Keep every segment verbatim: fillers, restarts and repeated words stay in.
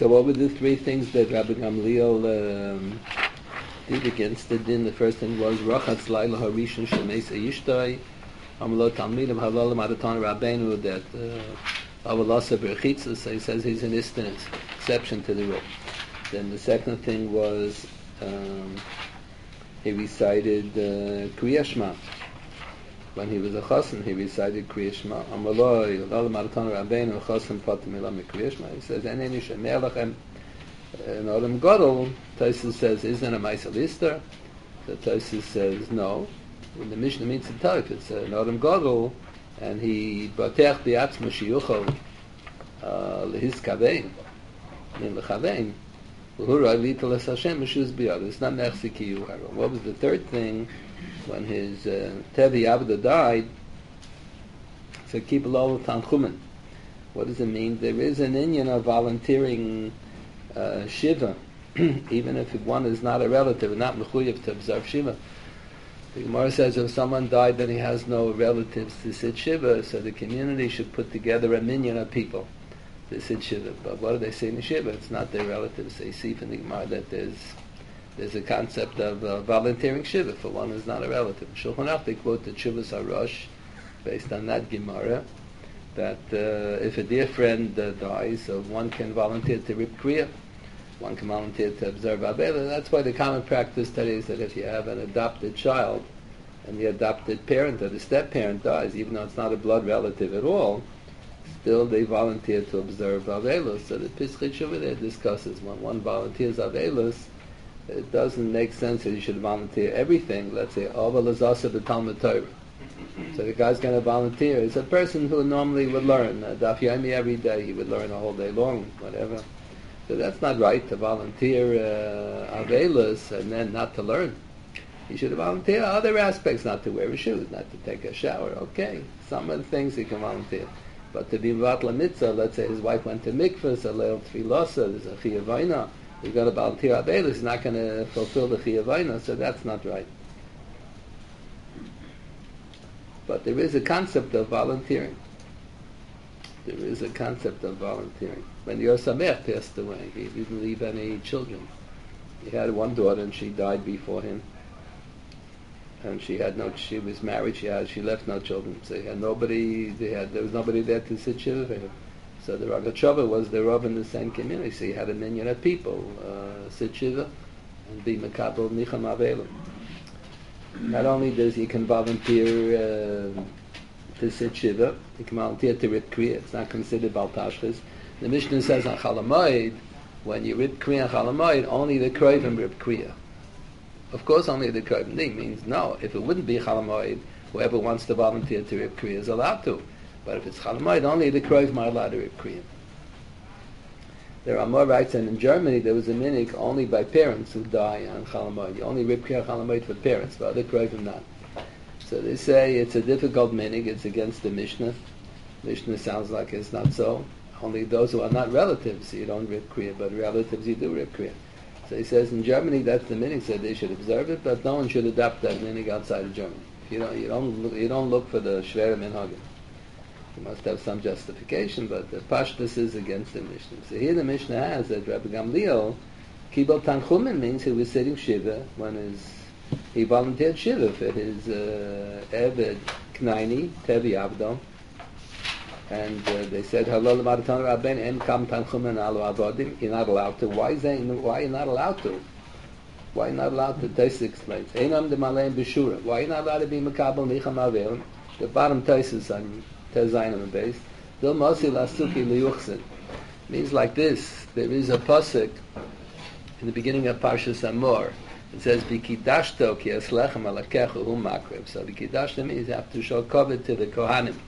So what were the three things that Rabbi Gamliel um, did against the din? The first thing was Rachatz Laila Harishon Shemeisa Yishtai Amalot Talmidim Halalim Adatan Rabbeinu, that Avalasa Berchitzah, so he says he's an instance, exception to the rule. Then the second thing was um, he recited uh, Kriya Shema. When he was a chassan, he recited Kriya Shema. Amaloi Halalim Adatan Rabbeinu Chassan Patim Elam Kriya Shema. He says Eneni Shemei Lachem. In Adam Gadol, Tosfos says, isn't a Maisel Easter? The Tosfos says no. When the Mishnah means in Taif, it's an Adam Gadol, and he batech bi'atzma sheyuchol lehis kavein, in lechavein, v'hura litel es Hashem meshuz biyad. It's not nechsi ki yuharo. What was the third thing? When his uh, Tevi Avda died, so keep a low tanchumen. What does it mean? There is an inyan of volunteering uh, shiva, even if one is not a relative, and not mechuyev to observe shiva. The Gemara says if someone died then he has no relatives to sit shiva, so the community should put together a minyan of people to sit shiva. But what do they say in the shiva? It's not their relatives. They see from the Gemara that there's there's a concept of uh, volunteering shiva for one who's not a relative. Shulchan Aruch, they quote the Tshuvas HaRosh based on that Gemara, that uh, if a dear friend uh, dies, so one can volunteer to rip kriya, one can volunteer to observe Avela. That's why the common practice today is that if you have an adopted child and the adopted parent or the step-parent dies, even though it's not a blood relative at all, still they volunteer to observe Avelos. So the Pischei Teshuva there discusses when one volunteers Avelos, it doesn't make sense that you should volunteer everything. Let's say, Aval is also the Talmud Torah. So the guy's going to volunteer. It's a person who normally would learn uh, Daf Yomi every day. He would learn a whole day long, whatever. So that's not right to volunteer uh, Avelos and then not to learn. He should volunteer other aspects, not to wear his shoes, not to take a shower. Okay, some of the things he can volunteer. But to be Vatla Mitzvah, let's say his wife went to mikvah, so Leil Tfilasa, there's a Chiyavayna, he's got to volunteer Avelos, he's not going to fulfill the Chiyavayna, so that's not right. But there is a concept of volunteering. There is a concept of volunteering. When Yosamech passed away, he didn't leave any children. He had one daughter and she died before him. And she had no, she was married, she had, she left no children. So he had nobody, they had, there was nobody there to sit shiva for him. So the Rogatchover was the Rav in the same community. So he had a minyan of people, uh, sit shiva and be Makabel Nicham Avelim. Not only does he can volunteer uh, to sit shiva, he can volunteer to rip kriya. It's not considered bal tashchis. The Mishnah says on Chol Hamoed, when you rip kriya on Chol Hamoed, only the kroivim rip kriya. Of course, only the kroivim means no. If it wouldn't be Chol Hamoed, whoever wants to volunteer to rip kriya is allowed to. But if it's Chol Hamoed, only the kroivim are allowed to rip kriya. There are more rights, and in Germany there was a minhag only by parents who die on Chol Hamoed. You only rip kriya Chol Hamoed for parents, but other kroivim not. So they say it's a difficult minhag, it's against the Mishnah. Mishnah sounds like it's not so. Only those who are not relatives, you don't rip kriya, but relatives you do rip kriya. So he says in Germany that's the minhag, so they should observe it, but no one should adopt that minhag outside of Germany. You don't, you don't, look, you don't look for the shvera minhagim. You must have some justification, but the pashtus is against the Mishnah. So here the Mishnah has that Rabbi Gamliel, Kibel Tanchumen means he was sitting shiva when his he volunteered shiva for his uh, Eved Knaini, Tevi Avdom, and uh, they said, Halol Maratan Rabben, En Kam Tanchumen Alu Avodim, you're not allowed to. Why is that? Why are you not allowed to? Why are you not allowed to? Tais explains. Einam de Maleim B'Shura. Why are you not allowed to be Makabel Nicham Avelim? The bottom Taisus on Tezainam base. Dil Mosi Lasuki Liyuchsin. Means like this. There is a pasuk in the beginning of Parshas Amor. It says, "V'kidashto ki eslechem alakechu hu makrib." So v'kidashto means you have to show kavod to the kohanim.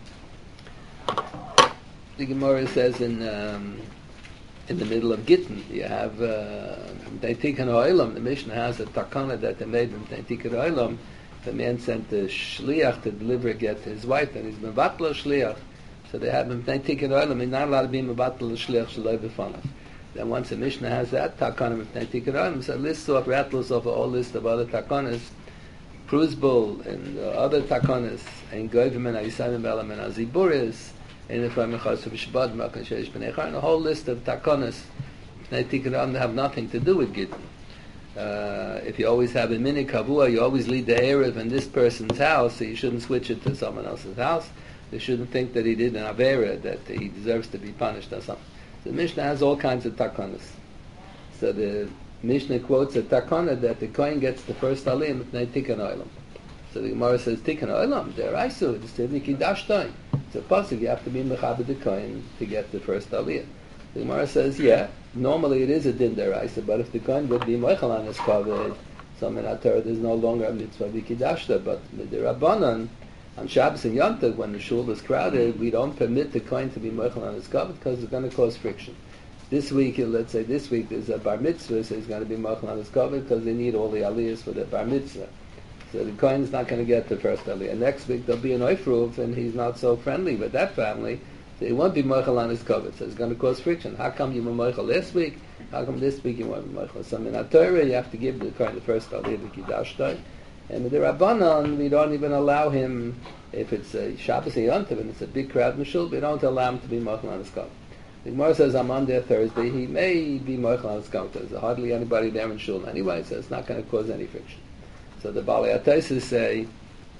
The Gemara says in um, in the middle of Gittin, you have Teitikon Ha'olam. The Mishnah has a takana that they made in Teitikon Ha'olam. The man sent the shliach to deliver a get to his wife, and he's mevatla shliach. So they have him Teitikon Ha'olam. He's not allowed to be mevatla shliach shaloi b'fanav. Then once the Mishnah has that takana of Teitikon Ha'olam, so lists off, rattles off a whole list of other takanas, Pruzbul and uh, other takanas, and Goyvim and Ayisayim Belam and Aziburis, and the Fram Mechas of Shbad, Makan Sheish B'nei Char, and a whole list of takanas Bnei Tikkun Olam have nothing to do with Gittin. Uh, if you always have a mini kavua, you always lead the Erev in this person's house, so you shouldn't switch it to someone else's house. You shouldn't think that he did an Avera, that he deserves to be punished or something. So the Mishnah has all kinds of takanas. So the Mishnah quotes a takana that the Kohen gets the first aliyah in Bnei Tikkun Olam. So the Gemara says, Tikkun Olam, deraisu, it's Tivni Kidashtai. It's a pasuk, you have to be Mechabed the Kohen to get the first aliyah. The Gemara says, yeah, normally it is a din deraisa, but if the Kohen would be Moichel on his kavod, so in our Torah there's no longer a mitzvah b'kidashta, but with the Rabbanan, on Shabbos and Yom Tov, when the shul is crowded, we don't permit the Kohen to be Moichel on his kavod because it's going to cause friction. This week, let's say this week, there's a bar mitzvah, so he's going to be Moichel on his kavod because they need all the aliyahs for the bar mitzvah. So the Kohen's not going to get the first aliyah. Next week there'll be an oifruv, and he's not so friendly with that family, so he won't be moichel on his kavod, so it's going to cause friction. How come you were moichel last week? How come this week you won't be moichel? So in our Torah, you have to give the Kohen the first aliyah, the Kiddushtoi. And with the Rabbanon, we don't even allow him, if it's a Shabbos and Yom Tov, and it's a big crowd in the shul, we don't allow him to be moichel on his kavod. The Gemara says on Monday or Thursday, he may be moichel on his kavod. There's hardly anybody there in shul anyway, so it's not going to cause any friction. So the Balei HaTosfos say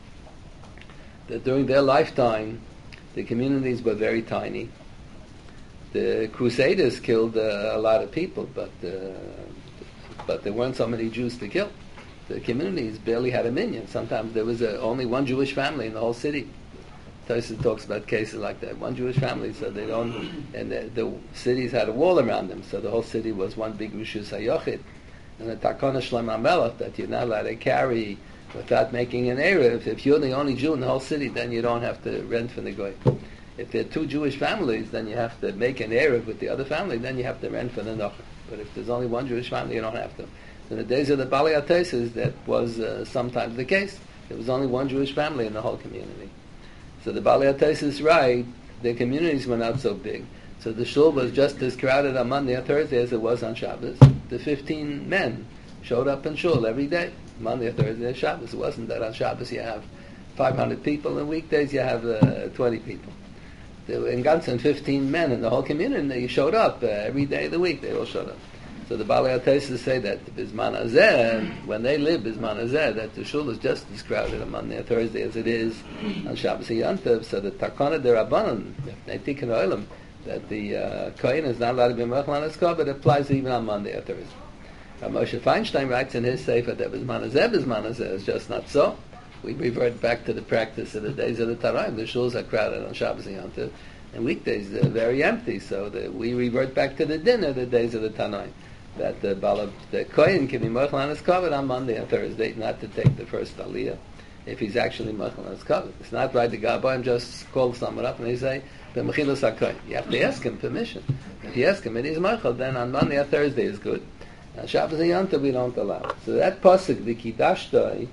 that during their lifetime, the communities were very tiny. The Crusaders killed uh, a lot of people, but uh, but there weren't so many Jews to kill. The communities barely had a minyan. Sometimes there was a, only one Jewish family in the whole city. Tosfos talks about cases like that. One Jewish family, so they don't, and the, the cities had a wall around them, so the whole city was one big Rishus HaYochid. And the Takana Shlomo Melech that you're not allowed to carry without making an Erev. If you're the only Jew in the whole city, then you don't have to rent from the Goy. If there are two Jewish families, then you have to make an Erev with the other family, then you have to rent from the Nocher. But if there's only one Jewish family, you don't have to. In the days of the Balei HaTosfos, that was uh, sometimes the case. There was only one Jewish family in the whole community. So the Balei HaTosfos right, the communities were not so big. So the shul was just as crowded on Monday or Thursday as it was on Shabbos. The fifteen men showed up in shul every day, Monday or Thursday or Shabbos. It wasn't that on Shabbos you have five hundred people, and weekdays you have uh, twenty people. There were in Gansen fifteen men in the whole community, and they showed up uh, every day of the week. They all showed up. So the Balei HaTosfos say that Bisman Hazeh, when they live Bisman Hazeh, that the shul is just as crowded on Monday or Thursday as it is on Shabbos and Yom Tov. So the Takana de Rabbanan, Bnei Tikkun Olam, that the uh, Kohen is not allowed to be moichel on his kavod, it applies even on Monday or Thursday. Rav Moshe Feinstein writes in his sefer that Bisman Hazeh, Bisman Hazeh is just not so. We revert back to the practice of the days of the Taraim. The shuls are crowded on Shabbos and Yom Tov, and weekdays they're very empty. So the, we revert back to the din of the days of the Tanaim. That the Balab, the Kohen can be moichel on his kavod on Monday and Thursday, not to take the first aliyah if he's actually moichel on his kavod. It's not right to Gabayim just call someone up and they say, "B'mechilas haKohen." You have to ask him permission. If you ask him and he's moichel, then on Monday or Thursday is good. On Shabbos and Yom Tov we don't allow. So that pasuk, the Kiddushtoi,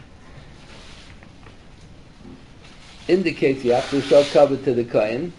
indicates you have to show kavod to the Kohen.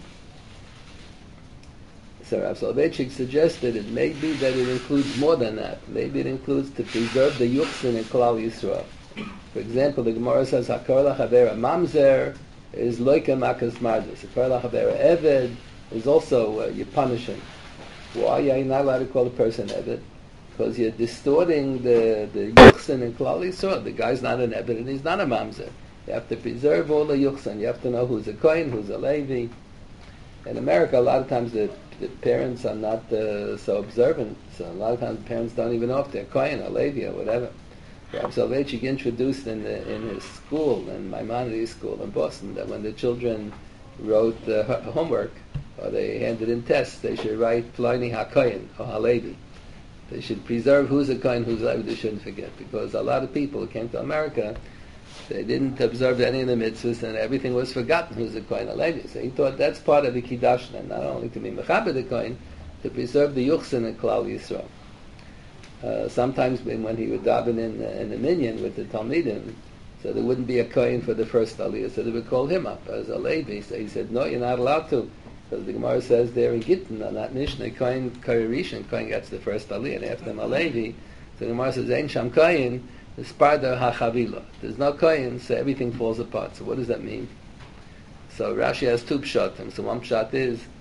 So Rav Soloveitchik suggested it may be that it includes more than that. Maybe it includes to preserve the yuchsin in Klal Yisrael. For example, the Gemara says, "Hakor lachavera mamzer is loika makas mardas." Hakor lachavera eved is also uh, you punish him. Why are you not allowed to call a person eved? Because you're distorting the the yuchsin in Klal Yisrael. The guy's not an eved and he's not a mamzer. You have to preserve all the yuchsin. You have to know who's a kohen, who's a levi. In America, a lot of times the the parents are not uh, so observant, so a lot of times parents don't even know if they're Kohen or Levi or whatever. Rav Soloveitchik introduced in the, in his school, in Maimonides school in Boston, that when the children wrote uh, homework or they handed in tests, they should write Pliny HaKohen or HaLevi. They should preserve who's a Kohen, who's a Levi. They shouldn't forget, because a lot of people who came to America, they didn't observe any of the mitzvahs, and everything was forgotten who's a Kohen or Levi. So he thought that's part of the Kiddushin, not only to be Mechaber the Kohen, to preserve the Yuchsin in Klal Yisrael. Uh, sometimes when, when he would daven in, uh, in the minyan with the Talmidim, so there wouldn't be a Kohen for the first Aliyah, so they would call him up as a Levi. So he said, no, you're not allowed to, because the Gemara says there in Gittin, on that Mishnah, Kohen Kohen Kohen gets the first Aliyah, and after him a Levi. So the Gemara says, Ein Sham Kohen, the Sparda HaChavila. There's no Kohen, so everything falls apart. So what does that mean? So Rashi has two pshatim. So one pshat is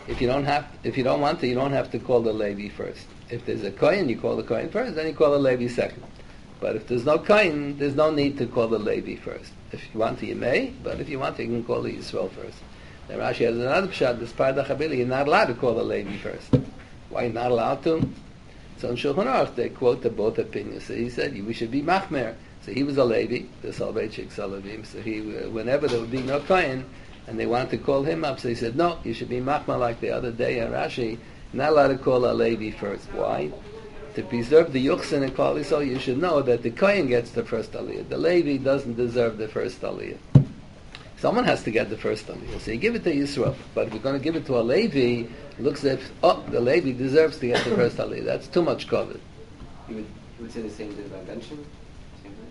If you don't have, if you don't want to, you don't have to call the Levi first. If there's a Kohen, you call the Kohen first, then you call the Levi second. But if there's no Kohen, there's no need to call the Levi first. If you want to, you may, but if you want to, you can call the Yisrael first. Then Rashi has another pshat, despite the Chabili, you're not allowed to call the Levi first. Why you're not allowed to? So in Shulchan Aruch, they quote the both opinions. So he said, we should be Machmer. So he was a Levi, the Salvechik Salavim. So he, whenever there would be no Kohen, and they wanted to call him up, so he said, no, you should be Machmer like the other day in Rashi, not allowed to call a Levi first. Why? To preserve the Yuchsin and Klal Yisrael, you should know that the Kohen gets the first Aliyah. The Levi doesn't deserve the first Aliyah. Someone has to get the first Aliyah. So you give it to Yisrael. But if you're going to give it to a Levi, it looks as if, oh, the Levi deserves to get the first Aliyah. That's too much covered. You would, you would say the same thing about benching? Same thing?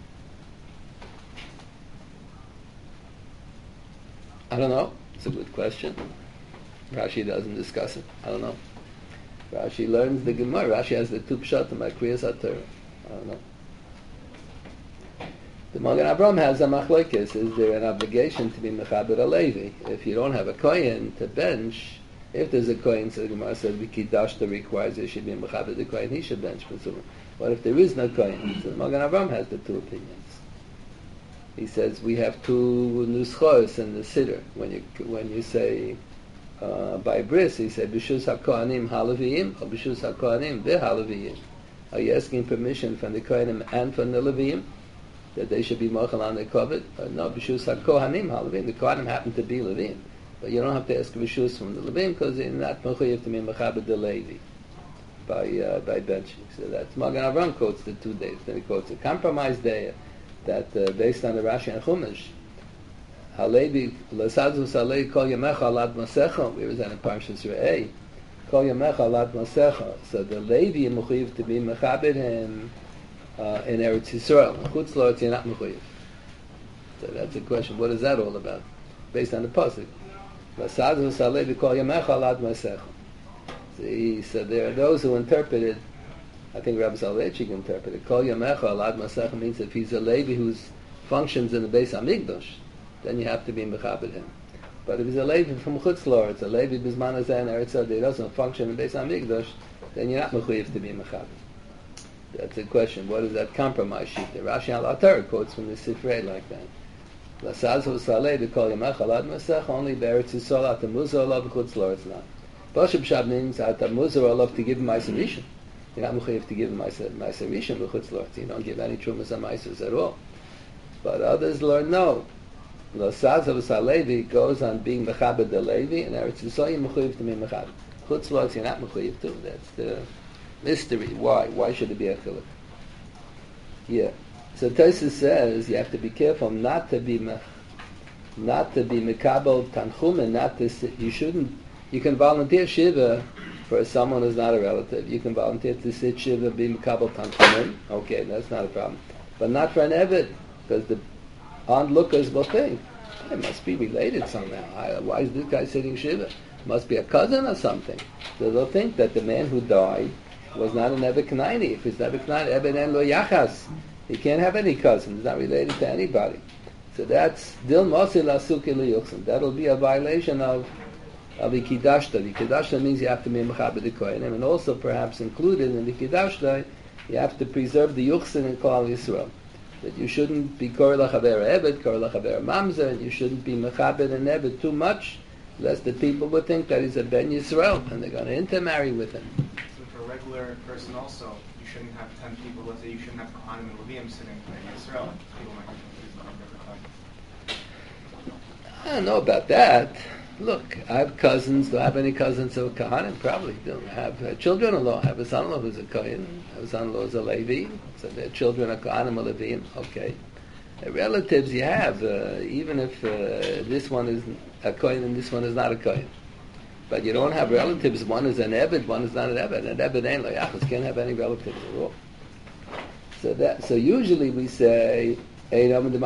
I don't know. It's a good question. Rashi doesn't discuss it. I don't know. Rashi learns the Gemara. Rashi has the two pshatim by Kriyas HaTorah. I don't know. The Magen Avraham has a machlokes. Is there an obligation to be mechaber a Levi? If you don't have a kohen to bench, if there's a kohen, so the Gemara says Vikidashta requires there should be a mechaber the kohen, he should bench. But if there is no kohen, so the Magen Avraham has the two opinions. He says we have two nuschos in the siddur. When you when you say uh, by bris, he said b'shus hakohanim halaviyim or b'shus hakohanim v'halaviyim. Are you asking permission from the kohanim and from the leviyim that they should be mochel on the kovet? Uh, no, b'shus hakohanim halaviyim. The kohanim happen to be leviyim, but you don't have to ask b'shus from the leviyim because they're not mechuyev to be mechaber the levi by uh, by benching. So that's Magen Avraham quotes the two days. Then he quotes a compromise day that uh, based on the Rashi and Chumash, Halevi Lasadzus Halei Kol Yamecha Alad Masecha. We was in Parshas Re'eh. Kol Yamecha Alad Masecha. So the Levi mechuyev to be mechaber him uh, in Eretz Yisrael. Chutz La'aretz you're not mechuyev. So that's the question. What is that all about? Based on the pasuk. Lasadzus Halei Kol Yamecha Alad Masecha. See, so there are those who interpreted. I think Rabbi Soloveitchik interpreted Kol Yamecha Alad Masecha means if he's a Levi who functions in the Beis Hamikdash, then you have to be mechaber him. But if he's a Levi from Chutz La'aretz, a Levi Bisman Hazeh in Eretz Yisrael, he doesn't function in the Beis Hamikdash, then you're not mechuyev to be mechaber. That's the question. What is that compromise sheet? The Rashi al Atar quotes from the Sifrei like that. Lasazu Saleh Kol Yamecha Alad Masecha only Be'eretz Yisrael at the Muzar Olav Chutz La'aretz not. Pashup Shab means at the Muzar Olav to give him Ma'aser Rishon. You're not mechuyev to give him Ma'aser Rishon v'chutz la'aretz. You don't give any trumas and Ma'asers at all. But others learn no. L'saz of Salevi goes on being mechaber the Levi, and Eretz Yisrael you're mechuyev to be mechaber. Chutz la'aretz you're not mechuyev to. That's the mystery. Why? Why should it be a chiluk? Yeah. So Tosfos says you have to be careful not to be mech, not to be mekabel tanchum, and not to sit, you shouldn't. You can volunteer shiva for someone who's not a relative. You can volunteer to sit shiva, be mekabel tanchumim. Okay, that's not a problem. But not for an eved, because the onlookers will think, it must be related somehow. I, why is this guy sitting shiva? Must be a cousin or something. So they'll think that the man who died was not an Eved Kanaini. If he's Eved Kanaini, Eved En Lo Yachas. He can't have any cousins. He's not related to anybody. So that's Dil Mosi Lasuki Liyuchsim. That'll be a violation of of the Kidashta. The Kidashta means you have to be Mechaber the Kohanim, and also perhaps included in the Kidashta, you have to preserve the Yuchsin and Klal Yisrael. That you shouldn't be Kor Lachaver Eved, Kor Lachaver Mamzer, and you shouldn't be Mechaber and Eved too much, lest the people would think that he's a Ben Yisrael, and they're going to intermarry with him. So for a regular person also, you shouldn't have ten people, let's say you shouldn't have Kohanim and Leviim sitting in Yisrael. People might be confused about every time. I don't know about that. Look, I have cousins. Do I have any cousins who are Kohanim? Probably don't. Have uh, children-in-law. I have a son-in-law who's a Kohen. I have a son-in-law who's a Levi. So their children are Kohanim or Leviim. Okay. Uh, relatives you have, uh, even if uh, this one is a Kohen and this one is not a Kohen. But you don't have relatives. One is an Ebed, one is not an Ebed. An Ebed ain't like Yachas. Can't have any relatives at all. So that. So usually we say, you shouldn't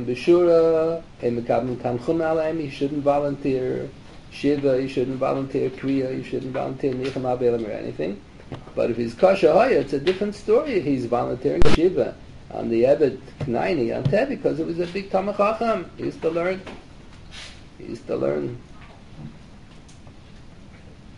volunteer Shiva, you shouldn't volunteer Kriya, you shouldn't volunteer Nicham Abelim or anything. But if he's Kasha Hoya, it's a different story. He's volunteering Shiva on the Eved Knaini on Tevi because it was a big Talmid Chacham. He used to learn. He used to learn.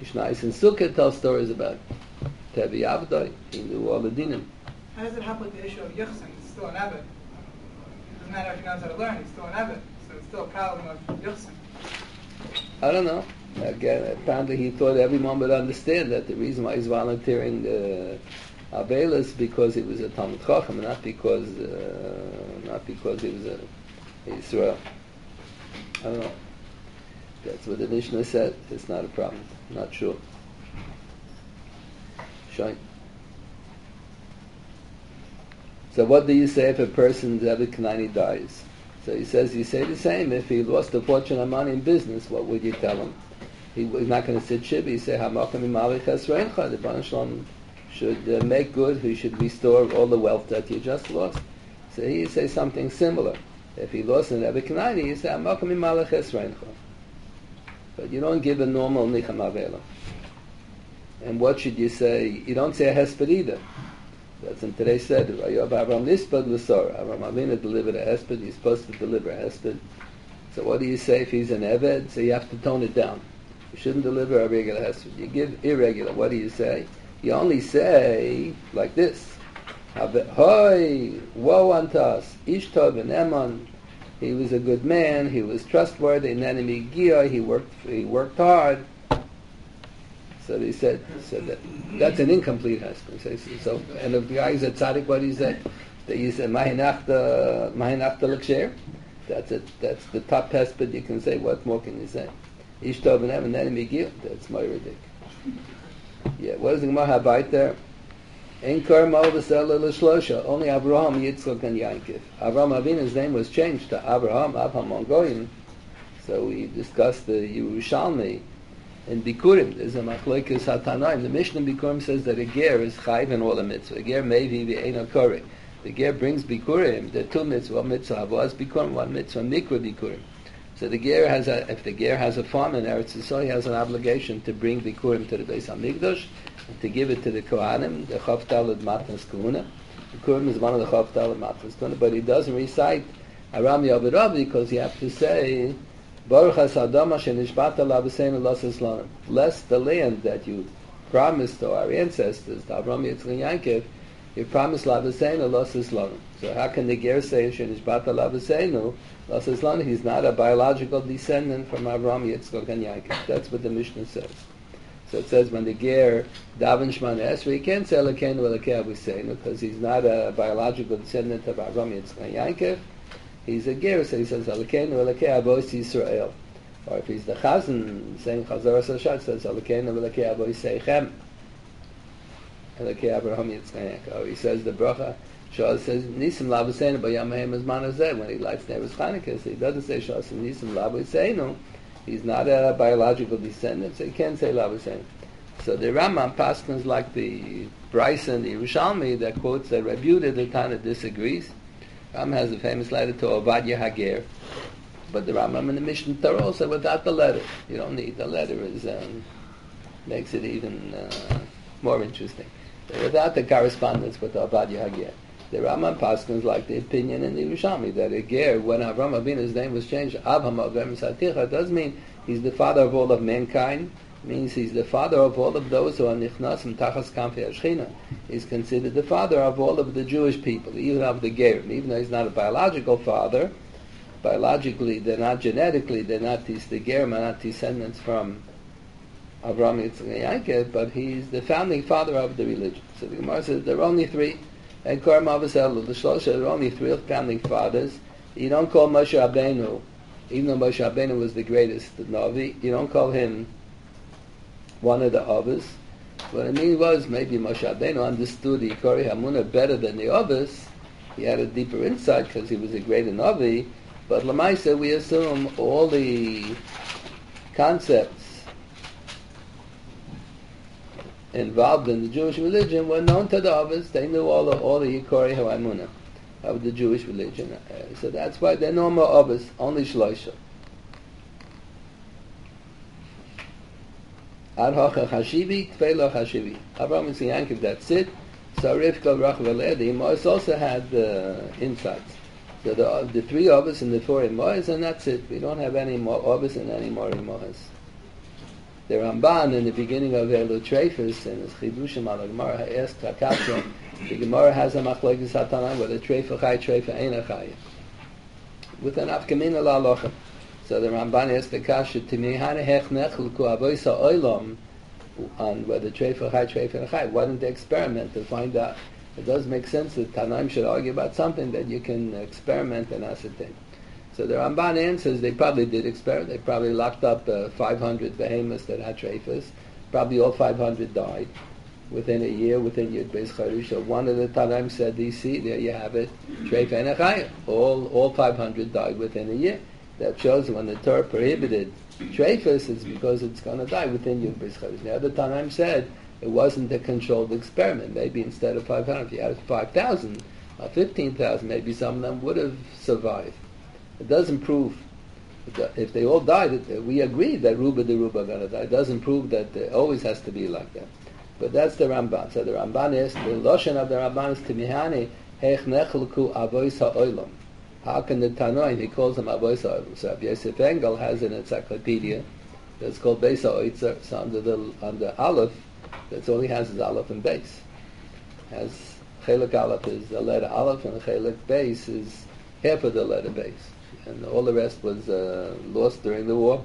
Mishnayos in Sukkah tell stories about Tevi Avdoi. He knew all the dinim. How does it help with the issue of Yichsin? It's still an Eved. It doesn't matter if he knows how to learn, he's still an Eved. So it's still a problem of Yichsin. I don't know. Again, apparently he thought everyone would understand that the reason why he's volunteering uh, Avela is because he was a Talmud Chacham, not because uh, not because he was a, a Yisrael. I don't know. That's what the Mishnah said. It's not a problem. Not sure. Shine. So what do you say if a person's Eved Kanani dies? So he says, you say the same. If he lost a fortune of money in business, what would you tell him? He, he's not going to sit shiva. You say, Hamakam Imalech Hasreincha. The Baruch Shalom should uh, make good. He should restore all the wealth that you just lost. So he say something similar. If he lost an Eved Kanani, you say, Hamakam Imalech Hasreincha. But you don't give a normal Nicham Avela. And what should you say? You don't say a Hesped either. That's in today's Seder. Avram Nispad L'Sor. Avram Avinu delivered a Hesped. He's supposed to deliver a Hesped. So what do you say if he's an Eved? So you have to tone it down. You shouldn't deliver a regular Hesped. You give irregular. What do you say? You only say like this. Hoi, woe unto us. Ishtov and Eman. He was a good man. He was trustworthy. And then he worked. He worked hard. So he said, so that, that's an incomplete husband. So, so, and if the guy is a tzaddik, what do you say? That you say, Mahinachta l'ksher? That's it. That's the top husband you can say. What more can you say? Ishtov and Evan, and then Migil. That's my ridik. Yeah, what does the Gemara have right there? Inkar Malvasela l'shlosha. Only Abraham, Yitzchak, and Yaakov. Abraham Avinu's name was changed to Abraham, Abraham Mongoyin. So we discussed the Yerushalmi. In Bikurim, there's a machlokes hatanaim. The Mishnah in Bikurim says that a ger is chayv in all the mitzvah. A ger maybe v'eino koreh. The ger brings Bikurim. There are two mitzvah. One mitzvah havas Bikurim, one mitzvah mikra Bikurim. So the ger has a, if the ger has a farm in Eretz Yisrael, he has an obligation to bring Bikurim to the Beis Hamikdash and to give it to the Kohanim, the Chav Talad Matnas Kahuna. Bikurim is one of the Chav Talad Matnas Kahuna, but he doesn't recite Aram Yavirav because you have to say Bless the land that you promised to our ancestors, to Avraham, Yitzchak, and Yaakov. You promised Labaseinu, Los Islam. So how can the ger say Shenishbata Labaseinu, Los Islam? He's not a biological descendant from Avraham, Yitzchak, and Yaakov. That's what the Mishnah says. So it says when the ger daven Shemana Esrei, he can't say Elokeinu Elokei Aviseinu because he's not a biological descendant of Avraham, Yitzchak, and Yaakov. He's a ger, so he says, Elokeinu Elokei Avos Yisrael. Or if he's the chazan, saying Chazar Sashat, says, Elokeinu Elokei Avos Seichem. Elokei Avraham Yitzchak. Or he says the bracha, Shah says, Nisim Lavuseinu B'Yamahem Azman Hazeh, when he lights Nevis Chanukah. So he doesn't say Shah says, Nisim Lavuseinu. He's not a biological descendant, so he can't say Lavuseinu. So the Rambam paskins like the Bryson, the Yerushalmi, that quotes that Rabbi Yehuda, the Tana disagrees. Rambam has a famous letter to Ovadia Hager, but the Rambam in the Mishnah Torah also without the letter. You don't need the letter; is um, makes it even uh, more interesting. But without the correspondence with Ovadia Hager, the Rambam paskins like the opinion in the Yerushalmi that a ger, when Avram Avinu's name was changed, Abraham Avram Saticha, does mean he's the father of all of mankind. Means he's the father of all of those who are nichnasim tachas kamfei hashchina. He's considered the father of all of the Jewish people, even of the Gerim. Even though he's not a biological father, biologically they're not genetically, they're not these the Gerim are not descendants from Avraham, Yitzchak, and Yaakov, but he's the founding father of the religion. So the Gemara says there are only three. And Kor Mavasel, the Shlosha, there are only three founding fathers. You don't call Moshe Rabbeinu, even though Moshe Rabbeinu was the greatest Navi, you don't call him one of the others. What I mean was maybe Moshe Rabbeinu understood the Ikori Hamunah better than the others. He had a deeper insight because he was a greater Navi. But Lamaisa, we assume all the concepts involved in the Jewish religion were known to the others. They knew all the, all the Ikori Hamunah of the Jewish religion. Uh, so that's why they're no more others, only Shloisha. Ad hocha chashivi, tfeilo chashivi. Abraham and Yaakov, that's it. So Rivka, Rachel, and the Imois also had uh, insights. So the, the three of us and the four Imois, and that's it. We don't have any more of us and any more Imois. The Ramban in the beginning of Elu Treifus in his Chidushim al Gemara asked Hakasha, the Gemara has a machlokes hatanaim whether Treifa chai, Treifa eina chai, with an afkamina la halacha. So the Ramban asked the Kasha, Timihane hech nechluku avoisa oilam, on whether Treifa chai, Treifa eina chai. Why didn't they experiment to find out? It does make sense that Tanaim should argue about something that you can experiment and ascertain. So the Ramban answers they probably did experiment. They probably locked up uh, five hundred behemoths that had treifas. Probably all five hundred died within a year, within Yud Beis Charusha. One of the Tanaim said, you see, there you have it, treifa and achaya. All, all five hundred died within a year. That shows when the Torah prohibited treifas, it's because it's going to die within Yud Beis Charusha. The other Tanaim said it wasn't a controlled experiment. Maybe instead of five hundred, if you had five thousand or fifteen thousand, maybe some of them would have survived. It doesn't prove, if they all died, it, we agree that Ruba de Ruba are going to die. It doesn't prove that it always has to be like that. But that's the Ramban. So the Ramban is, the Loshen of the Ramban is Timihani, Hech Nechelku Avois HaOilam. How can the Tanoim, he calls them Avois HaOilam. So Yosef Engel has an encyclopedia that's called Beis HaOitzer. So under the, under Aleph, that's all he has is Aleph and Beis. Has Chelik Aleph is the letter Aleph, and Chelik Beis is half of the letter Beis. And all the rest was uh, lost during the war.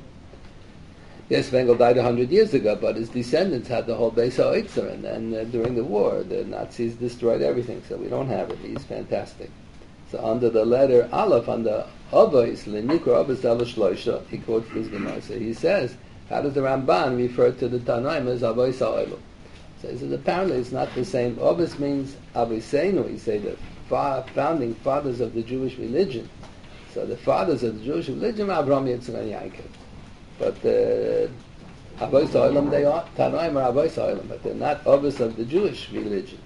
Yes, Wengel died a hundred years ago, but his descendants had the whole Beis HaOitzer, and then uh, during the war, the Nazis destroyed everything, so we don't have it. He's fantastic. So under the letter Aleph, under Avos, Lenikra Avos Ala Shloisha, he quotes this Gemara. So he says, how does the Ramban refer to the Tanaim as Avos HaOilam? So he says, apparently it's not the same. Avos means Avoseinu, he said, the fa- founding fathers of the Jewish religion. So the fathers of the Jewish religion are Avraham, Yitzchak, and Yaakov. But the uh, Avos HaOlam, they are, Tanoim are Avos HaOlam, but they're not Avos of the Jewish religion.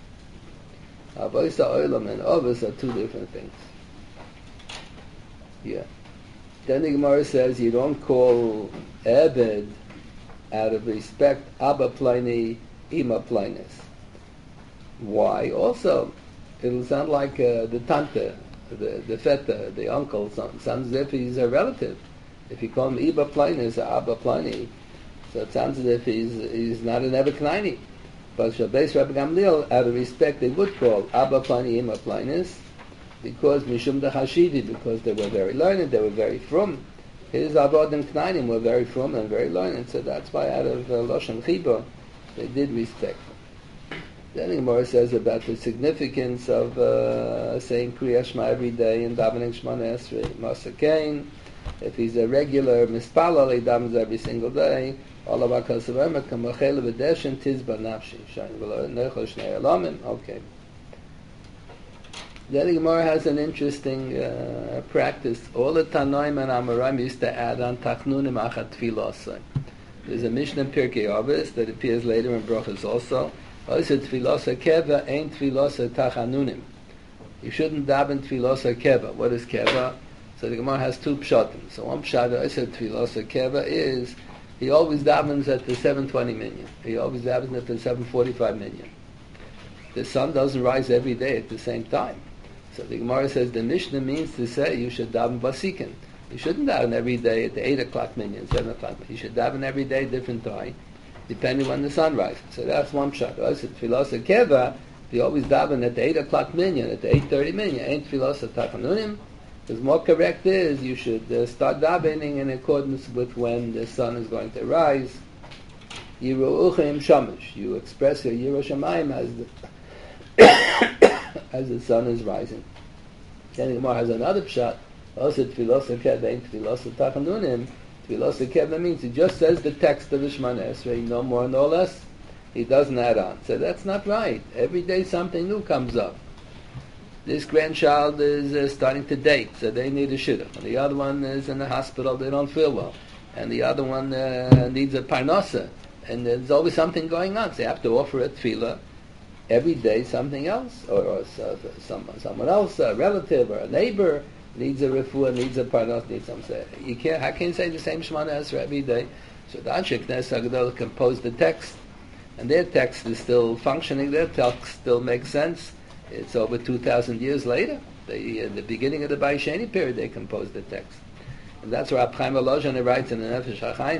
Avos HaOlam and Avos are two different things. Yeah. Then the Gemara says you don't call Ebed out of respect Abba Pliny, Ima Plinus. Why? Also, it'll sound like uh, the Tante, the the feta, the uncle, sounds as if he's a relative. If you call him Iba Plinus or Abba Pliny, so it sounds as if he's he's not an Ebeknaini. But Shabbos Rabbi Gamliel, out of respect, they would call Abba Pliny Ima Plinus, because Mishum the Hashidi, because they were very learned, they were very frum. His Avod and Knainim were very frum and very learned, so that's why out of uh, Loshen Chiba, they did respect him. Then Gemara says about the significance of uh, saying Kriya Shema every day and davening Shemona Esrei Masakain. If he's a regular mispalal, he davens every single day. All of our kasavim kamachel v'deshin tizba nafshi. Shayin v'lo nechol shnei alamim. Okay. Then the Gemara has an interesting uh, practice. All the Tanoim and Amoraim used to add on tachnunim achat tfilasai. There's a Mishnah in Pirkei Avos that appears later in Brachos also. Also, tefilasa keva ain't tefilasa tachanunim. You shouldn't daven tefilasa keva. What is keva? So the Gemara has two pshatim. So one pshat, I said tefilasa keva is he always davens at the seven twenty minyan. He always davens at the seven forty-five minyan. The sun doesn't rise every day at the same time. So the Gemara says the Mishnah means to say you should daven basikin. You shouldn't daven every day at the eight o'clock minyan, seven o'clock minyan. You should daven every day different time, depending when the sun rises. So that's one pshat. Also, tefilasa keva, you always daven at the eight o'clock minyan, at the eight thirty minyan. Ain't tefilasa tachanunim. Because more correct is you should uh, start davening in accordance with when the sun is going to rise. Yiru uchim shamash. You express your Yiru Shamayim as the as the sun is rising. Then the Gemara has another pshat. Also, tefilasa keva ain't tefilasa tachanunim. Tefilasa keva means he just says the text of the Shemona Esrei, no more, no less. He doesn't add on. So that's not right. Every day something new comes up. This grandchild is uh, starting to date, so they need a shidduch. And the other one is in the hospital, they don't feel well. And the other one uh, needs a parnasa. And there's always something going on. So you have to offer a tefillah every day, something else. Or, or so, some, someone else, a relative or a neighbor needs a refuah, needs a parnas, needs something. You can't, how can you say the same Shemona Esrei every day? So the Anshe Knesset HaGadol composed the text. And their text is still functioning. Their text still makes sense. It's over two thousand years later. They, at the beginning of the Bayesheni period, they composed the text. And that's where Rab Chaim Volozhin writes in the Nefesh HaChaim.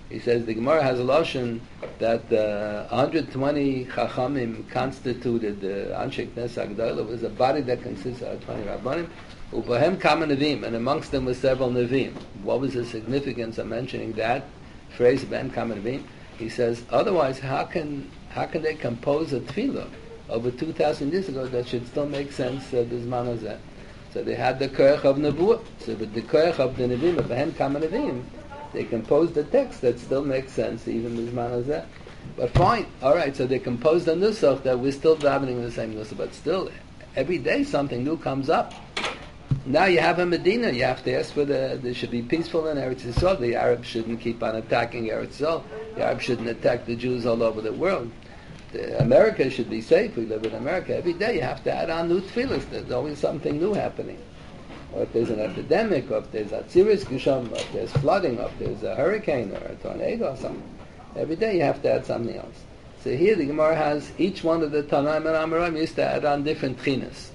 He says the Gemara has a lashon that uh, one hundred twenty Chachamim constituted the Anshe Knesset Agdola was a body that consists of twenty Rabbanim, ubahem kama Nevim, and amongst them were several Nevim. What was the significance of mentioning that phrase, ubahem kama Nevim? He says, otherwise, how can how can they compose a tefillah over two thousand years ago that should still make sense uh, bisman hazeh? So they had the koach of Nebuah. So with the koach of the Nevim, ubahem kama Nevim, they composed a text that still makes sense, even bisman hazeh. But fine, all right. So they composed a nusach that we're still davening the same nusach, but still, every day something new comes up. Now you have a Medina. You have to ask for the. There should be peaceful in Eretz Yisrael. The Arabs shouldn't keep on attacking Eretz Yisrael. The Arabs shouldn't attack the Jews all over the world. The, America should be safe. We live in America. Every day you have to add on new tefillahs. There's always something new happening. Or if there's an epidemic, or if there's a serious gusham, or if there's flooding, or if there's a hurricane or a tornado or something. Every day you have to add something else. So here the Gemara has each one of the Tanaim and Amoraim used to add on different tchinas.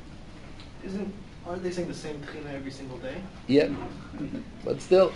Isn't aren't they saying the same tchina every single day? Yeah, but still,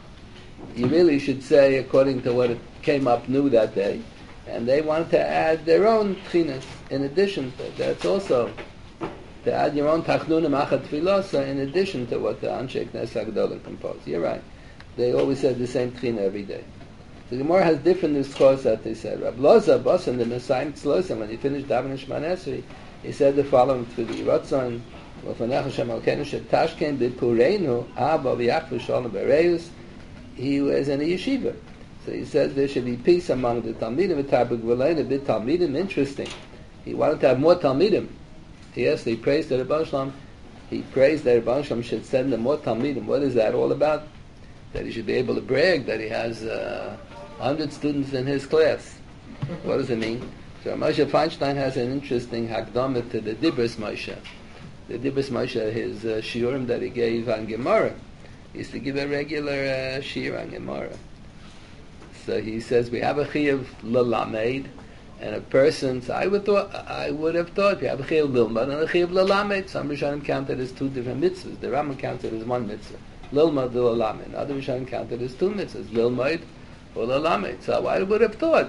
you really should say according to what it came up new that day, and they wanted to add their own tchinas in addition. To, that's also to add your own tachnunim achat tefillah in addition to what the Anshe Knesset Agdola composed. You're right. They always said the same tchina every day. The Gemara has different nuschos that they said. Rab Loza Bas in the Messiah Tzlosim, when he finished davening Shema Esrei, he said the following to the Yiratzon, L'fanech Hashem Alkeinu shetashken b'pureinu Abba v'yachvu shalom b'reus. He was in a yeshiva. So he says there should be peace among the Talmidim. V'tabig v'lein bit Talmidim. Interesting. He wanted to have more Talmidim. Yes, he praised the Rebbe Shalom. He praised that Rebbe Shalom should send them more Talmidim. What is that all about? That he should be able to brag that he has uh, one hundred students in his class. What does it mean? So Moshe Feinstein has an interesting hakdamah to the Dibros Moshe. The Dibros Moshe, his uh, shiurim that he gave on Gemara. He used to give a regular uh, shiur on Gemara. So he says we have a chiyuv lelamed, and a person. So I would thought I would have thought we have a chiyuv lilmad and a chiyuv lelamed. Some Rishonim counted as two different mitzvahs. The Rambam counted as one mitzvah. Lilmad lelamed. Other Rishonim counted as two mitzvahs. Lilmad or lelamed. So I would have thought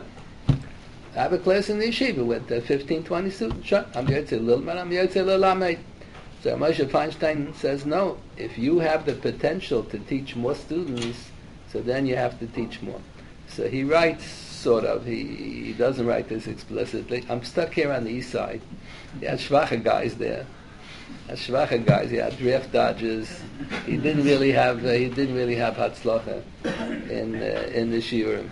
I have a class in the yeshiva with uh, fifteen, twenty students. Sure, I'm here to lilmad. I'm here to lelamed. So Moshe Feinstein says no. If you have the potential to teach more students, so then you have to teach more. So he writes, sort of, he, he doesn't write this explicitly. I'm stuck here on the east side. He had shvacha guys there. Had shvacha guys. He had draft dodgers. He didn't really have. Uh, he didn't really have hatzlacha in uh, in the shiurim.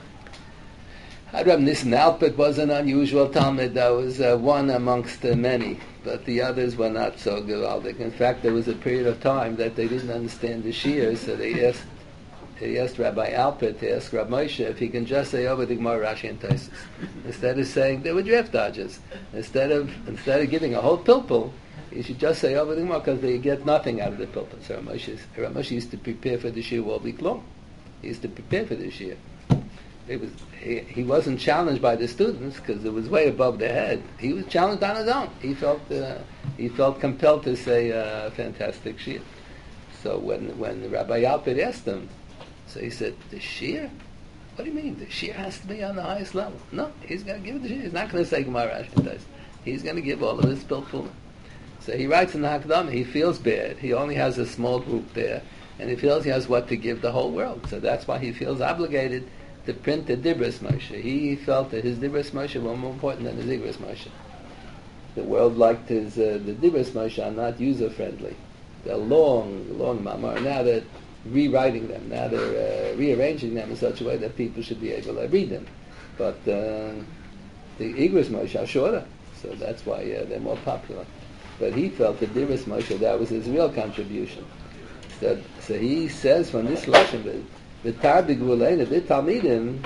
Reb Nissen Alpert was an unusual Talmud. That was uh, one amongst uh, many, but the others were not so gewaldic. In fact, there was a period of time that they didn't understand the shiur, so they asked. He asked Rabbi Alpert to ask Rabbi Moshe if he can just say over the Gemara, Rashi, and Tosfos. Instead of saying they were draft dodgers, instead of instead of giving a whole pilpul, he should just say over the Gemara because they get nothing out of the pilpul. So Rabbi Moshe, Rabbi Moshe used to prepare for the shiur all week long. He used to prepare for the shiur. It was he, he wasn't challenged by the students because it was way above their head. He was challenged on his own. He felt uh, he felt compelled to say a uh, fantastic shiur. So when when Rabbi Alpert asked him. So he said, the shiur? What do you mean? The shiur has to be on the highest level. No, he's going to give it the shiur. He's not going to say Gemara, Rashi, and Tosfos. He's going to give all of his pilpul. So he writes in the Hakdamah, he feels bad. He only has a small group there, and he feels he has what to give the whole world. So that's why he feels obligated to print the Dibros Moshe. He felt that his Dibros Moshe were more important than his Igros Moshe. The world liked his, uh, the Dibros Moshe are not user-friendly. They're long, long mamar. Now that rewriting them. Now they're uh, rearranging them in such a way that people should be able to read them. But uh, the Igros Moshe are shorter, so that's why uh, they're more popular. But he felt the Dibros Moshe, that was his real contribution. So, so he says from this lashon, "V'tar b'gvuleinu v'talmidim."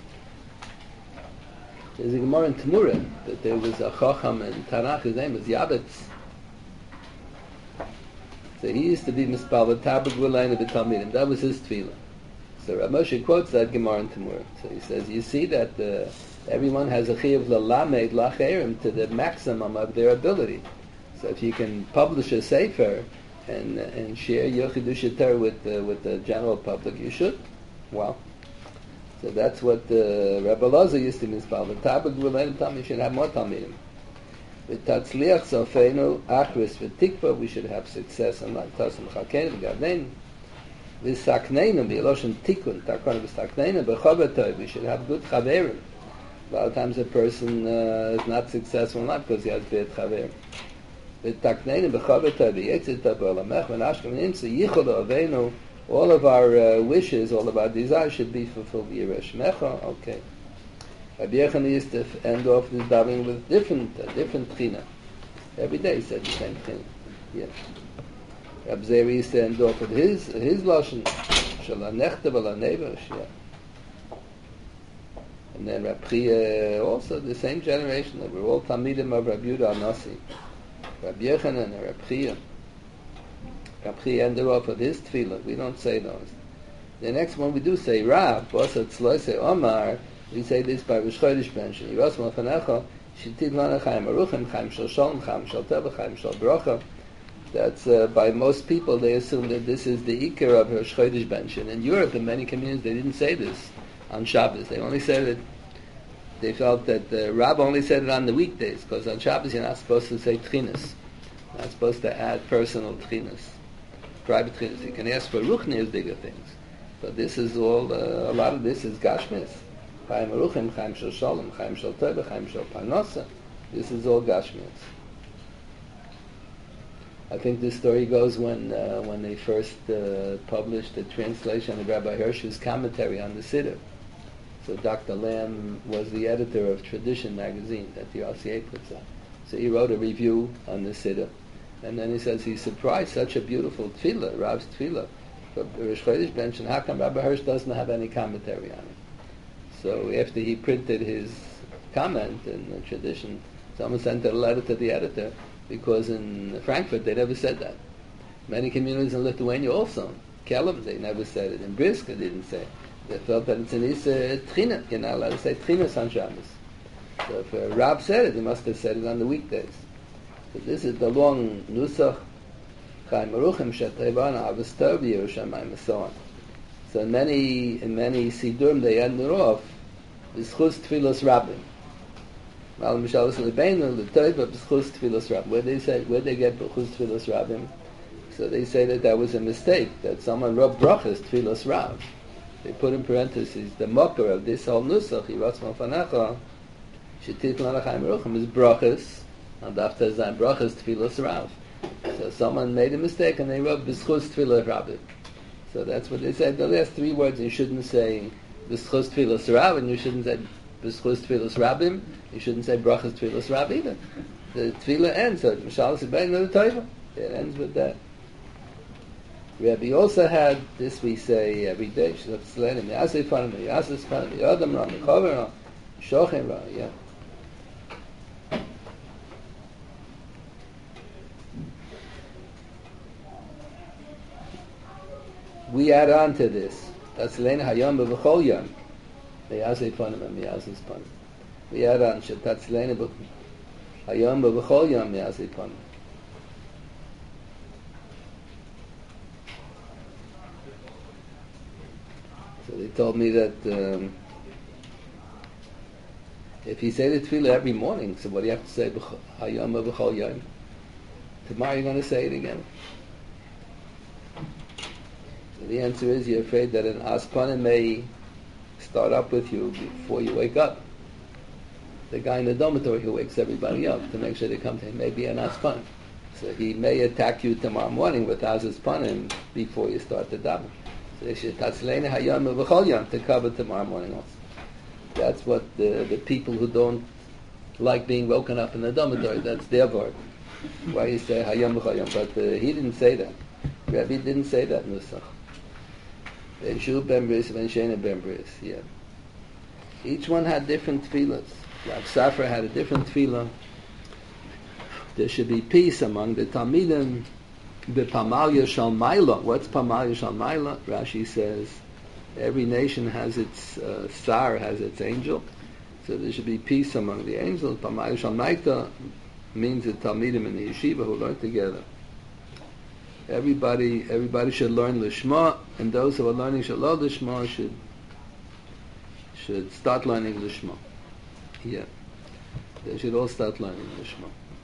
There's a Gemara in Temurah that there was a chacham in Tanakh. His name was Yabetz. So he used to be mispal v'tar b'gvuleinu v'talmidim. That was his tefillah. So Rav Moshe quotes that Gemara in Temurah. So he says, you see that uh, everyone has a chiyuv l'lamed l'acherim to the maximum of their ability. So if you can publish a sefer and and share your chidush Torah with uh, with the general public, you should. Well, So that's what uh, Rabbi Loza used to mispal. The Tabak Gvulenim Talmid should have more Talmidim. With Tatzliach Sofenu Achris V'Tikva, we should have success in life. Tassim Chakein V'Gavnein V'Sakneinu V'Yeloshen Tikun Takon V'Sakneinu B'Chovetoi, we should have good Chaverim. A lot of times a person uh, is not successful in life because he has bad Chaverim. V'Takneinu B'Chovetoi V'Yetzitah B'Olamech V'Nashkem Nimtza Yichol Avenu. All of our uh, wishes, all of our desires should be fulfilled. Yiresh Mecha, okay. Rabbi Yechon used to end off this davening with different, uh, different tchina. Every day he said the same thing. Yeah. Rabbi Zeri used to end off with his his lashon, Shala Nechta V'la Nevesh. Yeah. And then Rabbi Chia, also the same generation. They were all Talmidim of Rabbi Yehuda Anasi, Rabbi Yechon and Rabbi Chia. Rabbi ended off with his tefillah. We don't say those. The next one we do say Rab, Bosa Tzloi say Omar. We say this by Rosh Chodesh Ben Sheni. Yiras Malfanecha Shitit Lana Chaim Aruchim Chaim Shel Shalom Chaim Shel Teva Chaim Shel Bracha. That's uh, by most people they assume that this is the Iker of Rosh Chodesh Ben Sheni. In Europe, in many communities, they didn't say this on Shabbos. They only said it. They felt that the Rab only said it on the weekdays because on Shabbos you're not supposed to say Tchinas. You're not supposed to add personal Tchinas. Private tchinas. You can ask for ruchnias, bigger things, but this is all. Uh, a lot of this is gashmis. Chaim aruchim, chaim shel shalom, chaim shel teva, chaim shel parnasa. This is all gashmis. I think this story goes when uh, when they first uh, published the translation of Rabbi Hirsch's commentary on the Siddur. So Doctor Lamb was the editor of Tradition magazine that the R C A puts out. So he wrote a review on the Siddur. And then he says he's surprised, such a beautiful tefillah, Rab's tefillah. But Rosh Chodesh Ben Sheni, how come Rabbi Hirsch doesn't have any commentary on it? So after he printed his comment in the Tradition, someone sent a letter to the editor, because in Frankfurt they never said that. Many communities in Lithuania also. Kelm, they never said it. In Brisk, they didn't say it. They felt that it's an Issa Tchina. You're not allowed to say Tchinas on Shabbos. So if uh, Rab said it, he must have said it on the weekdays. So this is the long Nusach, Chaim Aruchim, Shetayvana, Avastov, Yerushalayim, and so on. So in many, in many Sidurim, they end it off, B'schus Tfilos Rabbim. Mal Mishalos Lebeinu, L'Toiva, B'schus Tfilos Rabbim. Where they say, where they get B'schus Tfilos Rabbim? So they say that that was a mistake, that someone wrote Brachas Tfilos Rav. They put in parentheses, the mocker of this whole Nusach, Yiras Malfanecha, Shetit Lana Chaim Aruchim, is Brachas, and after Zayin Brachas Tfilos Rav. So someone made a mistake and they wrote B'schus Tfilos Rabbim. So that's what they said. The last three words you shouldn't say B'schus Tfilos Rav, and you shouldn't say B'schus Tfilos Rabbim. You shouldn't say Brachas Tfilos Rav either. The Tfilah ends, so Mishalos Lebeinu L'Toiva. It ends with that. Rabbi also had this we say every day. Shlach Tzlenim, Yasei Fanim, Yasei Spanim, Yadam Ra, Mechover Ra, Shochem Ra, yeah. We add on to this. That's Lein Hayom B'V'chol Yom. Meyazei Panim and Meyazei Panim. We add on to that's Lein Hayom B'V'chol Yom Meyazei Panim. So they told me that um, if you say the tefillah every morning, so what do you have to say? Hayom B'Chol Yom. Tomorrow you're going to say it again. The answer is you're afraid that an aspanim may start up with you before you wake up. The guy in the dormitory who wakes everybody up to make sure they come to him may be an aspanim. So he may attack you tomorrow morning with aspanim before you start the daven. So they should tatzleina hayom v'chol yom to cover tomorrow morning also. That's what the, the people who don't like being woken up in the dormitory, that's their word. Why you say hayom v'chol yom. But uh, he didn't say that. Rabbi didn't say that in Nusach. Ben Shu Ben Bris, Ben Shena Ben Bris, yeah. Each one had different tefillahs. Rav Safra had a different tefillah. There should be peace among the Talmidim. The Pamalya Shal Maila. What's Pamalya Shal Maila? Rashi says every nation has its uh, Sar, has its angel. So there should be peace among the angels. Pamalya Shal Maita means the Talmidim and the yeshiva who learn together. Everybody, everybody should learn Lishma, and those who are learning Shalom Lishma should should start learning Lishma. Yeah. They should all start learning Lishma.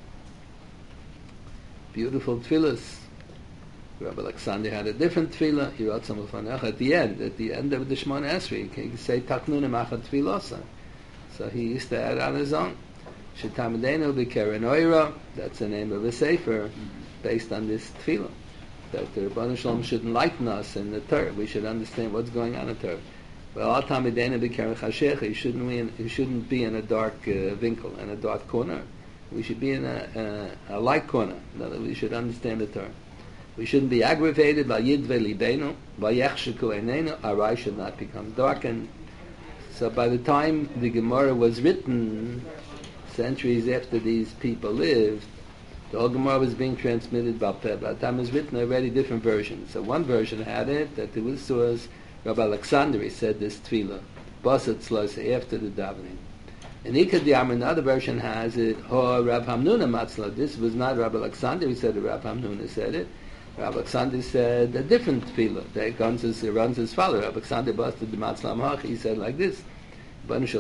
Beautiful tefillas. Rabbi Alexander had a different tefillah. He wrote some of Fanach at the end. At the end of the Shemona Esrei, he can say Taknunim Achad Tefillosa. So he used to add on his own. Shetamidenu B'Keren Oira. That's the name of a sefer based on this tefillah. That the Rebbeinu Shalom should enlighten us in the Torah. We should understand what's going on in the Torah. Well, Al Tamidenu B'Keren Chashech. You shouldn't be in, you shouldn't be in a dark uh, winkel, in a dark corner. We should be in a, a, a light corner. That we should understand the Torah. We shouldn't be aggravated by Yidve Libenu, by Yechshiku Einenu. Our eyes should not become darkened. So by the time the Gemara was written, centuries after these people lived, the whole Gemara was being transmitted by Peh. By the time it was written, already different versions. So one version had it, that the was Rabbi Alexander said this tefillah, Basat Tzlosa, after the davening. And Ikad another version has it, oh, Rabbi Hamnuna Matzla. This was not Rabbi Alexander, he said it, Rabbi Hamnuna said it. Rabbi Alexander said a different tefillah. That runs as, runs as follows. Rabbi Alexander busted the Matzlam Hach. He said like this: We want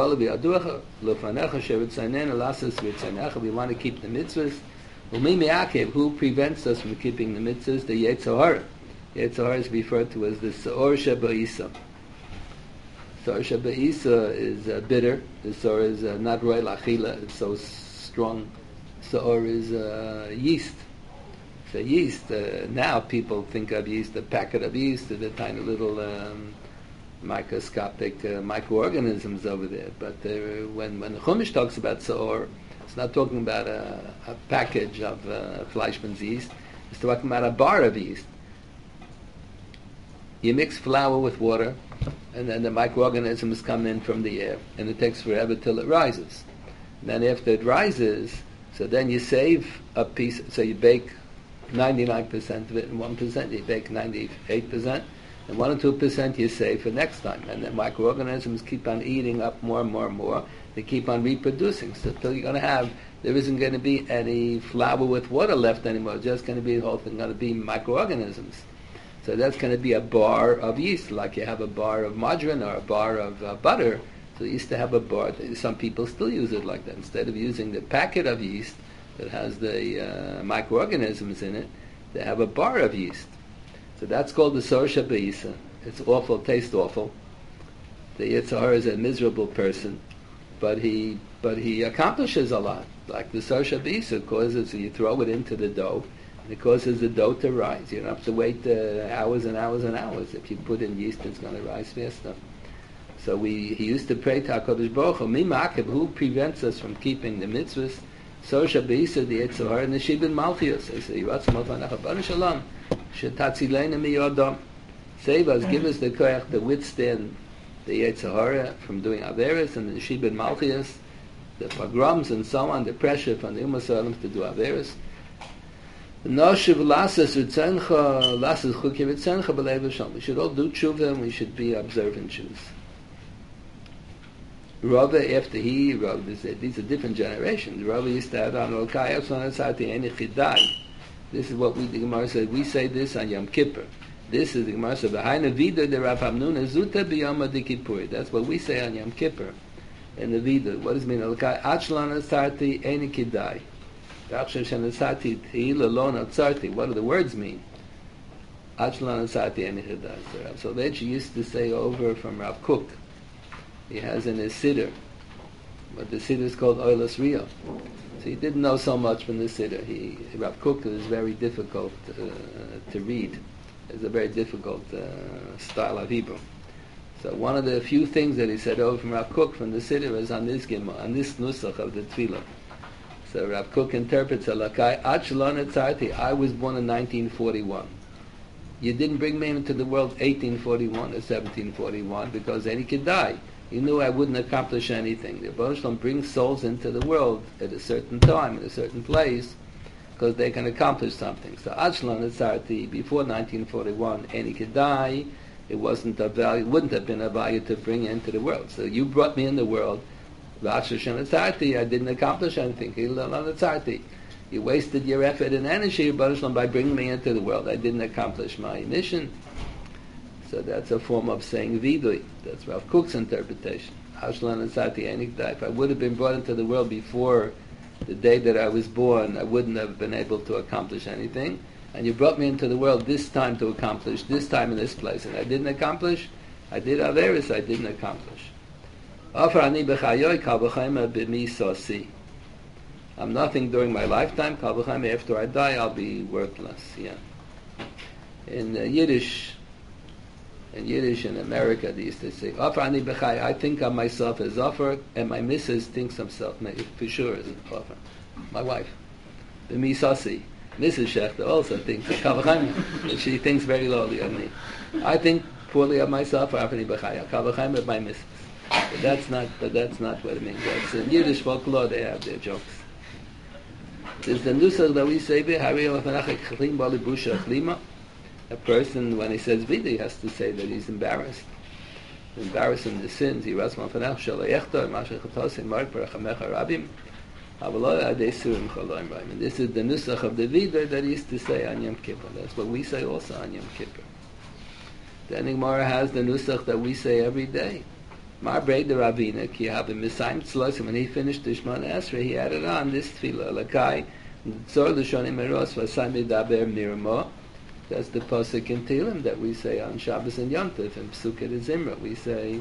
to keep the mitzvahs. Who prevents us from keeping the mitzvahs? The Yetzer Hara. Yetzer Hara is referred to as the Seor Sheba'isa. Seor Sheba'isa is uh, bitter. The Seor is uh, not roy lachila. It's so strong. Seor is uh, yeast. So yeast, uh, now people think of yeast, a packet of yeast, the tiny little um, microscopic uh, microorganisms over there. But uh, when, when the Chumash talks about Seor, it's not talking about a, a package of uh, Fleischmann's yeast, it's talking about a bar of yeast. You mix flour with water, and then the microorganisms come in from the air, and it takes forever till it rises. And then after it rises, so then you save a piece, so you bake ninety-nine percent of it, and one percent you bake ninety-eight percent, and one or two percent you save for next time. And the microorganisms keep on eating up more and more and more. They keep on reproducing. So till you're going to have, there isn't going to be any flour with water left anymore. It's just going to be, the whole thing going to be microorganisms. So that's going to be a bar of yeast, like you have a bar of margarine or a bar of uh, butter. So you used to have a bar. Some people still use it like that. Instead of using the packet of yeast that has the uh, microorganisms in it, they have a bar of yeast. So that's called the Seor Sheba'isa. It's awful, tastes awful. The Yetzer Hara is a miserable person, but he but he accomplishes a lot. Like the Seor Sheba'isa causes, you throw it into the dough, and it causes the dough to rise. You don't have to wait uh, hours and hours and hours. If you put in yeast, it's going to rise faster. So we he used to pray to HaKadosh Baruch Hu, Mi Ma'akev, who prevents us from keeping the mitzvahs? Seor Sheba'isa, the Yetzer Hara, and the Shibin Malchios. They say, Yivatzim Otvanach Abanu Shalom, Shetatzilena Miyodom. Save us, give us the koyach to withstand the Yetzer Hara from doing Averis, and the Shibin Malchios, the pogroms and so on, the pressure from the Ummah Shalom to do Averis. Noshiv lasas ritzencha, lasas chuki ritzencha b'leiv Hashem. We should all do tshuva, and we should be observant Jews. Rava, after he, Rava, these are different generations. Rava used to have on Olkai Epsilon Eni Chidai. This is what we, the Gemara said. We say this on Yom Kippur. This is the Gemara said. V'haina vida de Rav Hamnuna zuta b'yom Kippur. That's what we say on Yom Kippur. In the vida, what does it mean? Olkai Epsilon Asati Eni Chidai. What do the words mean? So that she used to say over from Rav Kook. He has in his Siddur, but the Siddur is called Oilas Rio. So he didn't know so much from the Siddur. He, Rav Kook is very difficult uh, to read. It's a very difficult uh, style of Hebrew. So one of the few things that he said over from Rav Kook from the Siddur is on this Gemara, on this Nusach of the Tefillah. So Rav Kook interprets Alakai, Achelon Etzarti, I was born in nineteen forty-one. You didn't bring me into the world eighteen forty-one or seventeen forty-one because then he could die. You knew I wouldn't accomplish anything. The Rebbe Shalom brings souls into the world at a certain time, in a certain place, because they can accomplish something. So Achelon Etzarti, before nineteen forty-one, and he could die, it wasn't a value, wouldn't have been a value to bring into the world. So you brought me in the world, I didn't accomplish anything. You wasted your effort and energy by bringing me into the world. I didn't accomplish my mission. So that's a form of saying vidui. That's Rav Kook's interpretation. Ashlan Asati Enikda. If I would have been brought into the world before the day that I was born, I wouldn't have been able to accomplish anything. And you brought me into the world this time to accomplish, this time in this place, and I didn't accomplish. I did Averis, I didn't accomplish. I'm nothing during my lifetime. After I die, I'll be worthless. Yeah. In uh, Yiddish, in Yiddish in America, they used to say, I think of myself as Offer, and my missus thinks of herself for sure as Offer. My wife. B'misasi. Missus Schechter also thinks that she thinks very lowly of me. I think poorly of myself, or Afani B'chaya. Kavachaim of my missus. But that's not. But that's not what it means. That's in Yiddish folklore. They have their jokes. There's the nusach that we say, a person, when he says vida, he has to say that he's embarrassed. Embarrassed in the sins. He was man fanach shalayechto, mashach chatosim, mark parachamecha rabim. And this is the nusach of the vida that he used to say on Yom Kippur. That's what we say also on Yom Kippur. The Gemara has the nusach that we say every day. Mar Brei de Ravina, ki have him Messiah Tzlosim. When he finished the Shemona Esrei, he added on this tefillah, Lakai, Tzor L'shonim Eros, Vasai Medaber Mirmo. That's the pasuk in Tehillim that we say on Shabbos and Yom Tov, and Psuket Zimra. We say,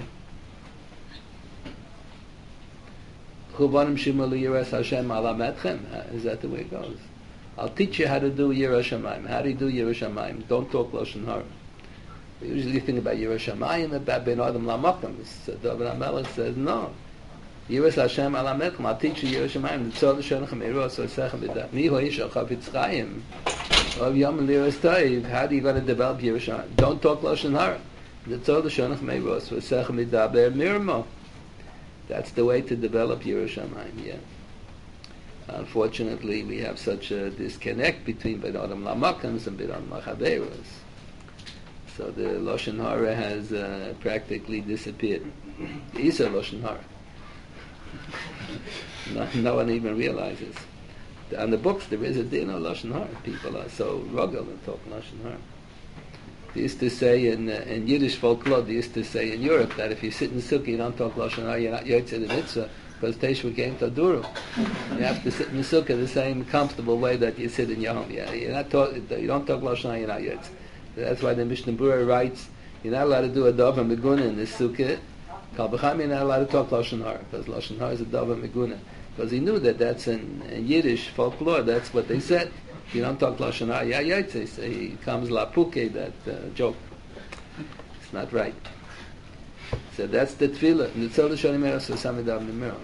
Chuvanim Shima L'Yiras Hashem Alametchem. Is that the way it goes? I'll teach you how to do Yiras Shamayim. How do you do Yiras Shamayim? Don't talk Lashon Hara. We usually think about Yiras Shamayim, about Ben Adam Lamakam. So David HaMelech says, no. Yiras Hashem Alametchem. I'll teach you Yiras Shamayim. Tzor L'Shonechem Eros Osechem B'Dah. Mi Ho'isha Chafetz Chaim. Of Yom Liras Toiv. How are you going to develop Yiras Shamayim? Don't talk Lashon Hara. Tzor L'Shonechem Eros Osechem B'Dah Ber Mirmo. That's the way to develop Yiras Shamayim, yeah. Unfortunately, we have such a disconnect between Ben Adam Lamakams and Ben Adam Lachaveros. So the Lashon Hara has uh, practically disappeared. Isa Lashon Hara. no, no one even realizes. On the books, there is a din of Lashon Hara. People are so rugged and talk Lashon Hara. They used to say in, uh, in Yiddish folklore, they used to say in Europe that if you sit in Sukkah, you don't talk Lashon Hara, you're not Yotze the Mitzvah, because Teshuvah came to Duru. You have to sit in the Sukkah the same comfortable way that you sit in your home. Yeah, you're not talk, you don't talk Lashon Hara, you're not Yotze. That's why the Mishnah Berurah writes, you're not allowed to do a Dava Meguna in the Sukkah. Kal B'cham, you're not allowed to talk Lashon Hara, because Lashon Hara is a Dava Meguna. Because he knew that that's in, in Yiddish folklore, that's what they said. If you don't talk Lashon Hara, yeah, yeah, they say, he comes La Puke, that uh, joke. It's not right. So that's the tefillah. The Tzor L'Shonim Eros V'Samidav Nimero.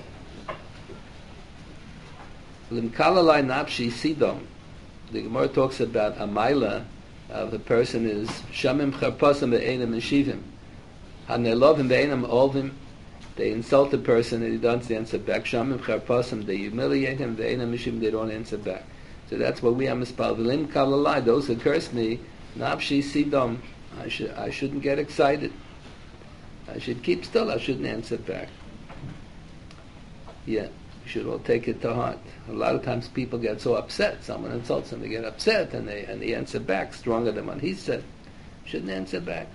L'mkalalai Napshi Sidom. The Gemara talks about a maila of the person is Shamim Charpasim Be'enim Meshivim. Hanelovim Be'enim Olvim. They insult the person and he doesn't answer back. Shamim Charpasim, they humiliate him. Be'enim Meshivim, they don't answer back. So that's what we have mispal. V'lim kalalai, those who curse me, Napshi Sidom. I should I shouldn't get excited. I should keep still. I shouldn't answer back. Yeah, you should all take it to heart. A lot of times people get so upset. Someone insults them, they get upset, and they and they answer back stronger than what he said. Shouldn't answer back.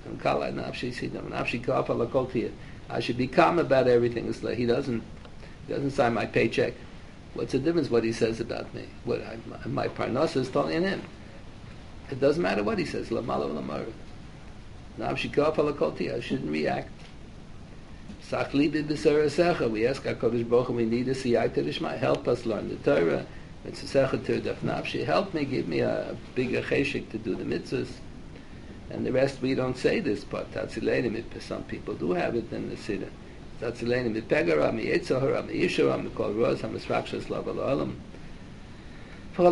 I should be calm about everything. It's like he doesn't he doesn't sign my paycheck. What's the difference what he says about me? What I, my parnasa is telling him. It doesn't matter what he says. Lamalo lamaru. I shouldn't react. We ask HaKadosh Baruch Hu, we need a siyata d'shma. Help us learn the Torah. Help me, give me a bigger cheshik to do the mitzvahs. And the rest we don't say this part. Some people do have it in the Siddur. Tatzileni mipegara, miyetzahara, miyishara, mikol roz, hamisrakshas lav al'olam. The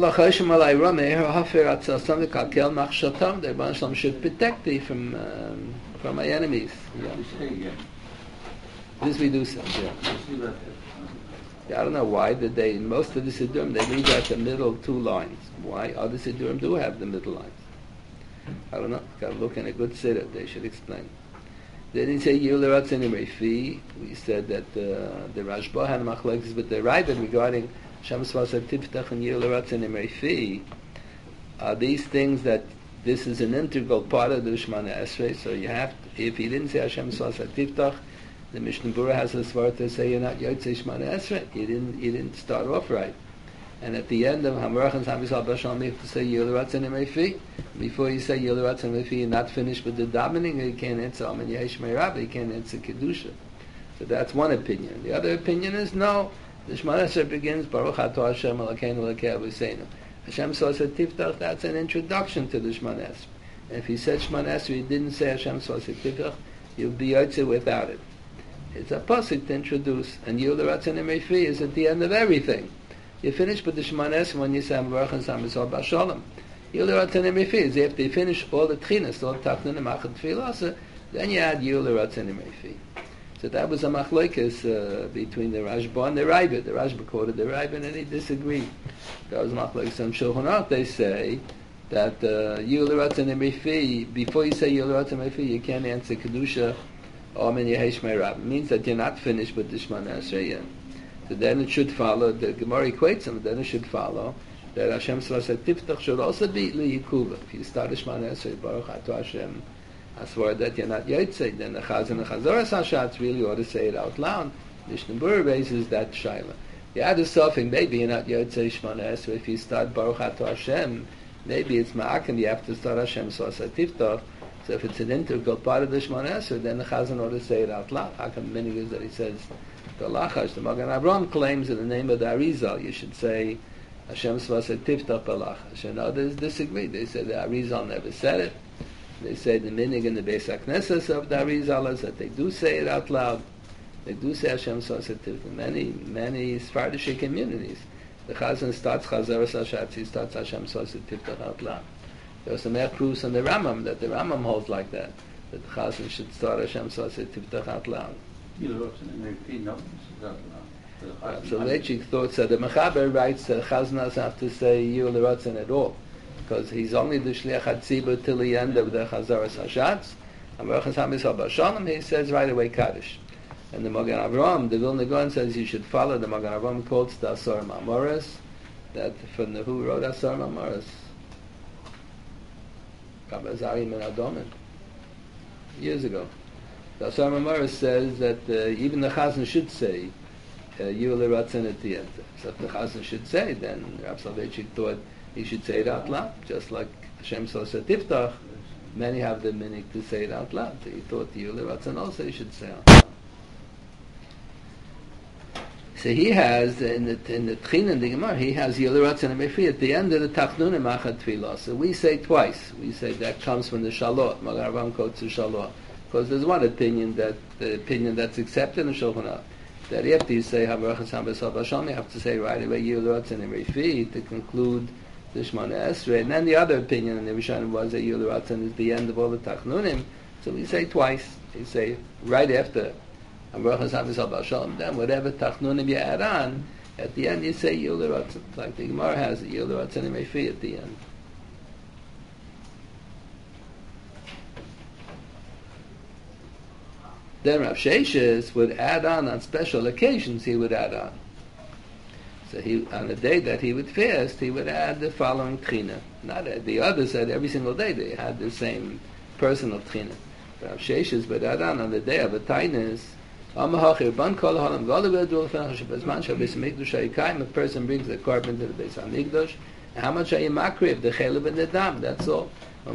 Rebbe should protect thee from um, from my enemies. Yeah. This we do say. Yeah. Yeah, I don't know why did they. In most of the Siddurim they leave out the middle two lines. Why other Siddurim do have the middle lines? I don't know. Got to look in a good Siddur. They should explain. They didn't say Yuleratzin Refi. We said that uh, the Rashba had machlokes with the Ravid regarding Shams Vasar Tiftach and Yilaratzin Refi. Are these things that this is an integral part of the Shemana Esrei, so you have to, if you didn't say Hashem Sasa Tiftach, the Mishnah Berurah has a svar to say you're not Yotzei Shemana Esrei. You didn't, you didn't start off right. And at the end of Hamarach and Hamisal Basham, you have to say Yiluratz and Emefi. Before you say Yiluratz and Emefi, you're not finished with the davening, you can't answer Amen Yesh Meirab, you can't answer Kedusha. So that's one opinion. The other opinion is no, the Shemana Esrei begins Baruch Atah Hashem Elokeinu Elokei Avuseinu. Hashem Sasa Tiftach, that's an introduction to the Shemana Esrei. And if he said Shemana Esrei, he didn't say Hashem Sasa Tiftach, you'll be Yotzei without it. It's a pasuk to introduce, and Yiluratz and Emefi is at the end of everything. You finish with the Shemana Esrei when you say Hamarach and Hamisal B'Shalom. Yiluratz and Emefi is after you finish all the Tchinas, all the Tachnun and Machat Tefillah, then you add Yiluratz and Emefi. So that was a machlokes uh, between the Rashba and the Raibah. The Rashba quoted the Raibah and he disagreed. That was machlokes on Shulchan Aruch. They say that Yiluratz and Emefi, before you say Yiluratz and Emefi, you can't answer Kedusha Amen Yehesh Meirab. It means that you're not finished with the Shemana Esrei yet. So then it should follow, the Gemara equates them, then it should follow that Hashem Sasa Tiftach should also be Liyikuva. If you start the Shemana Esrei, Baruch Atah Hashem, I swear that you're not Yotzei, then the Chaz and the Chazoras Hashatz really ought to say it out loud. Mishnah Berurah raises that Shaila. You add a suffix, maybe you're not Yotzei Shemana Esrei, if you start Baruch Atah Hashem, maybe it's Ma'akim, you have to start Hashem Sasa Tiftach. So if it's an integral part of the Shemana Esrei, then the Chazan ought to say it out loud. How come many is that he says the Lachash, the Magen Avraham claims in the name of the Arizal, you should say Hashem Sasa Tiftach B'Lachash. And others disagree. They say the Arizal never said it. They say the minig in the Beis HaKnesses of the Arizal is that they do say it out loud. They do say Hashem Sasa Tiftach. Many, many Sephardic communities, the Chazan starts Chazaras Hashatz, he starts Hashem Sasa Tiftach out loud. There was some air proofs on the Rambam that the Rambam holds like that, that the Chazan should start Hashem Sasa Tiftach out loud. Uh, so Leitchik thought so. The Mechaber writes that Chazan doesn't have to say Yiluratz at all, because he's only the Shliach HaTzibur till the end of the Chazaras Hashatz. And Baruch Hamisal B'Shalom, he says right away Kaddish. And the Magen Avraham, the Vilna Gaon says you should follow. The Magen Avraham quotes the Asar Ma'amoras, that from the who wrote Asar Ma'amoras? Rabbi Zari Ben Adomin, years ago. The Asar Ma'amoras says that uh, even the Chazan should say Yiluratz uh, at the end. So if the Chazan should say, then Rav Soloveitchik thought he should say it out loud, just like Hashem Sasa Tiftach. Many have the minig to say it out loud. So he thought the Yiluratz also he should say out loud. So he has in the in the Tchin and the Gemara, he has Yiluratz and Emefi at the end of the Tachnun and Machat Tefillah. So we say twice. We say that comes from the Shalot. Magen Avraham quotes the Shalot, because there's one opinion that the opinion that's accepted in the Shulchan Aruch, that after you say Hamarach and Hamisal B'Shalom, you have to say right away Yiluratz and Emefi to conclude the Shemana Esrei. And then the other opinion in the Rishonim was that Yiluratz is the end of all the Tachnunim. So we say twice. We say right after then whatever Tachnunim you add on, at the end you say Yiluratz. Like the Gemara has it, Yiluratz and Emefi at the end. Then Rav Sheshes would add on on special occasions. He would add on. So he on the day that he would fast, he would add the following Tchina. Not the others said every single day they had the same personal Tchina. Rav Sheshes would add on on the day of a Tainus. A person brings the korban to the Beis Hamikdash, and how much are you makriv? The chelev and the dam. That's all.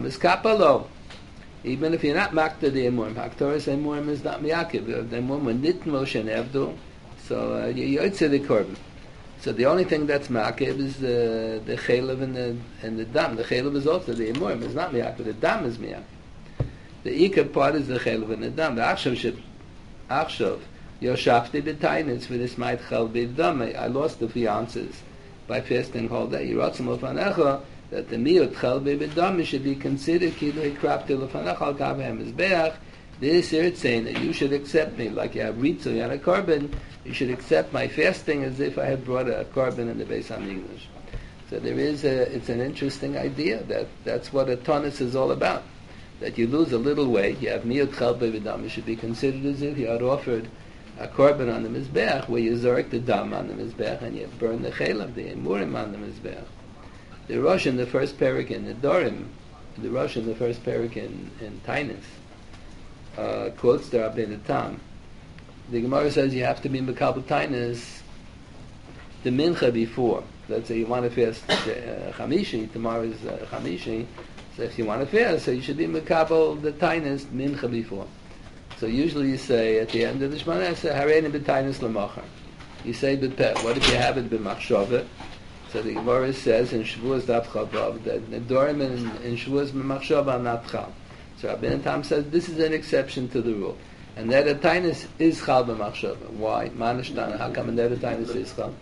Even if you're not makta the emurim, haktoris emurim is not miyakiv. The emurim were nit moshe nevdu, so uh, you yotze the korban. So the only thing that's makiv is the the chelev and the and the dam. The chelev is also the emurim is not miyakiv. The dam is miyakiv. The ikar part is the chelev and the dam. The achshav should Achshav, Yoshafti b'tainitz for this might chal b'dam. I lost the fiancés by fasting all day. Yiratzim l'fanecha that the miut chal b'dam should be considered kidei krapti l'fanecha al kavhem mizbeach. This is saying that you should accept me like you have ritzu, you have a korban. You should accept my fasting as if I had brought a korban in the Beis Hamikdash. So there is a. It's an interesting idea that that's what a tonus is all about. That you lose a little weight, you have miyut chal b'dam, it should be considered as if you had offered a korban on the mizbeach, where you zork the dam on the mizbeach and you burn the chelav, the emurim on the mizbeach. The Rosh in the first parak in the Dorim the Rosh in the first parak in, in Tainus, uh, quotes the Rabbeinu Tam. The Gemara says you have to be Mekabel Tainus the Mincha before. Let's say you want to fast uh, Chamishi, tomorrow is uh, Chamishi, so if you want to fast, so you should be Mekabel the Tainus Mincha before. So usually you say at the end of the Shemona Esrei, Hareini b'Tainus l'machar. You say b'peh. What if you have it b'machshava? So the Gemara says in Shavuos Daf Chavav that Nedorim in, in Shavuos b'machshava are not chal. So Rabbeinu Tam says this is an exception to the rule, and that a Tainus is chal b'machshava. Why? Manashtana. How come that a Tainus is chal?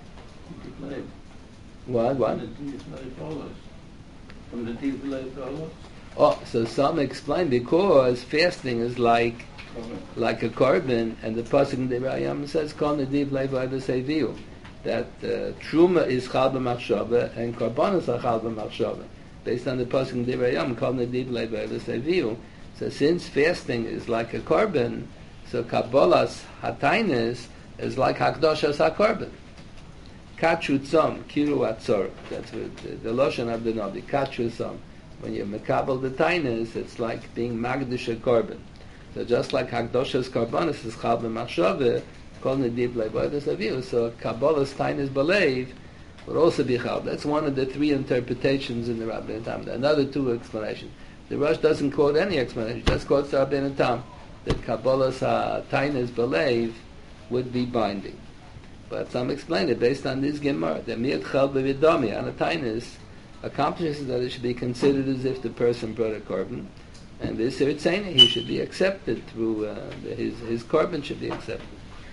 What? What? From the teeth below. Oh, so some explain because fasting is like like a korban, and the pasuk in the Rayam says kol nediv leiva v'seiviu, that uh, truma is chal b'machshava and korbanos are chal b'machshava, based on the pasuk in the Rayam kol nediv leiva v'seiviu. So since fasting is like a korban, so kabbalas hatainis is like hakdoshas hakorban. Kachu tzom kiru atzor. That's what the, the lashon of the Navi. Kachu tzom. When you mekabel the tainis, it's like being magdish a korban. So just like Hakdoshas Karbanis is Chal b'machshava, Kol Nediv Leivodas Aviu, so Kabbalah's Tainis Balev would also be Chal. That's one of the three interpretations in the Rabbeinu Tam. Another two explanations. The Rosh doesn't quote any explanation, just quotes the Rabbeinu Tam, that Kabbalah's Tainis Balev would be binding. But some explain it based on this Gemara, that Miat Chal b'Vidami, on a Tainis, accomplishes that it should be considered as if the person brought a korban. And this Ritzena, he should be accepted through, uh, the, his his korban should be accepted.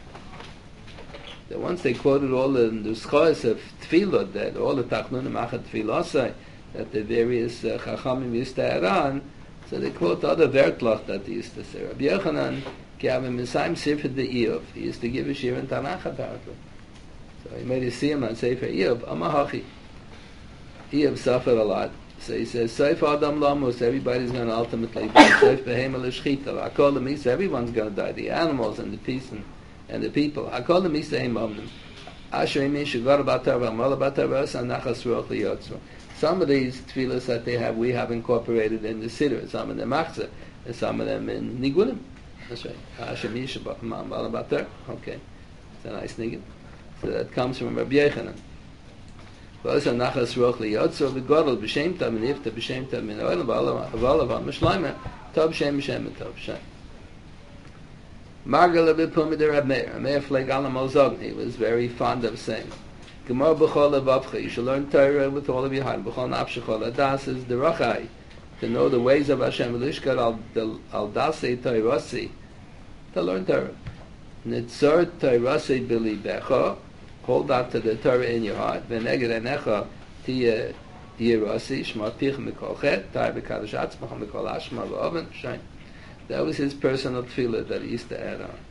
That once they quoted all the nuschos of tefillah, that all the tachnunim achat tefillah, that the various uh, chachamim used to add on, so they quote other vertlach that they used to say. Rabbi Yochanan, ki avim misayim sifet de Iyov, he used to give a shir in Tanakh apparently. So he made a siyam on Sefer Iyov, Amahachi. Iyov suffered a lot. So he says, Seif Adam Lamus, everybody's going to ultimately die. Seif Behema L'Shchita, Hakol L'Misa, everyone's going to die. The animals and the peace and, and the people. Hakol L'Misa Heim Omnim. Asher Imin Shugor Batar V'Amal Batar V'Osa Nachas Ruach L'Yotzro. Some of these tefillahs that they have, we have incorporated in the Siddur. Some of them Machzah, and some of them in Nigunim. That's right. Asher Imin Shugor Batar. Okay. It's a nice Nigun. So that comes from Rabbi Yochanan. Was a nachas roch liyotzo v'godol b'shem tav v'nifta b'shem tav min oil v'olav ha'mishlayma tov shem b'shem tov shem. Margala b'pumi de Rab Meir. Rab Meir fleg alam ozog. He was very fond of saying, Gemar b'chol levavcha. You should learn Torah with all of your heart. B'chol nafshechol adas is the rachai, to know the ways of Hashem v'lishkar al al dasei Torasi, to learn Torah. Nitzor Torasi b'libecha. Hold on to the Torah in your heart. V'neged enecha tiye yirasi shma pich mikol chet tai b'kadosh atzmach mikol ashma v'oven shain. That was his personal tefillah that he used to add on.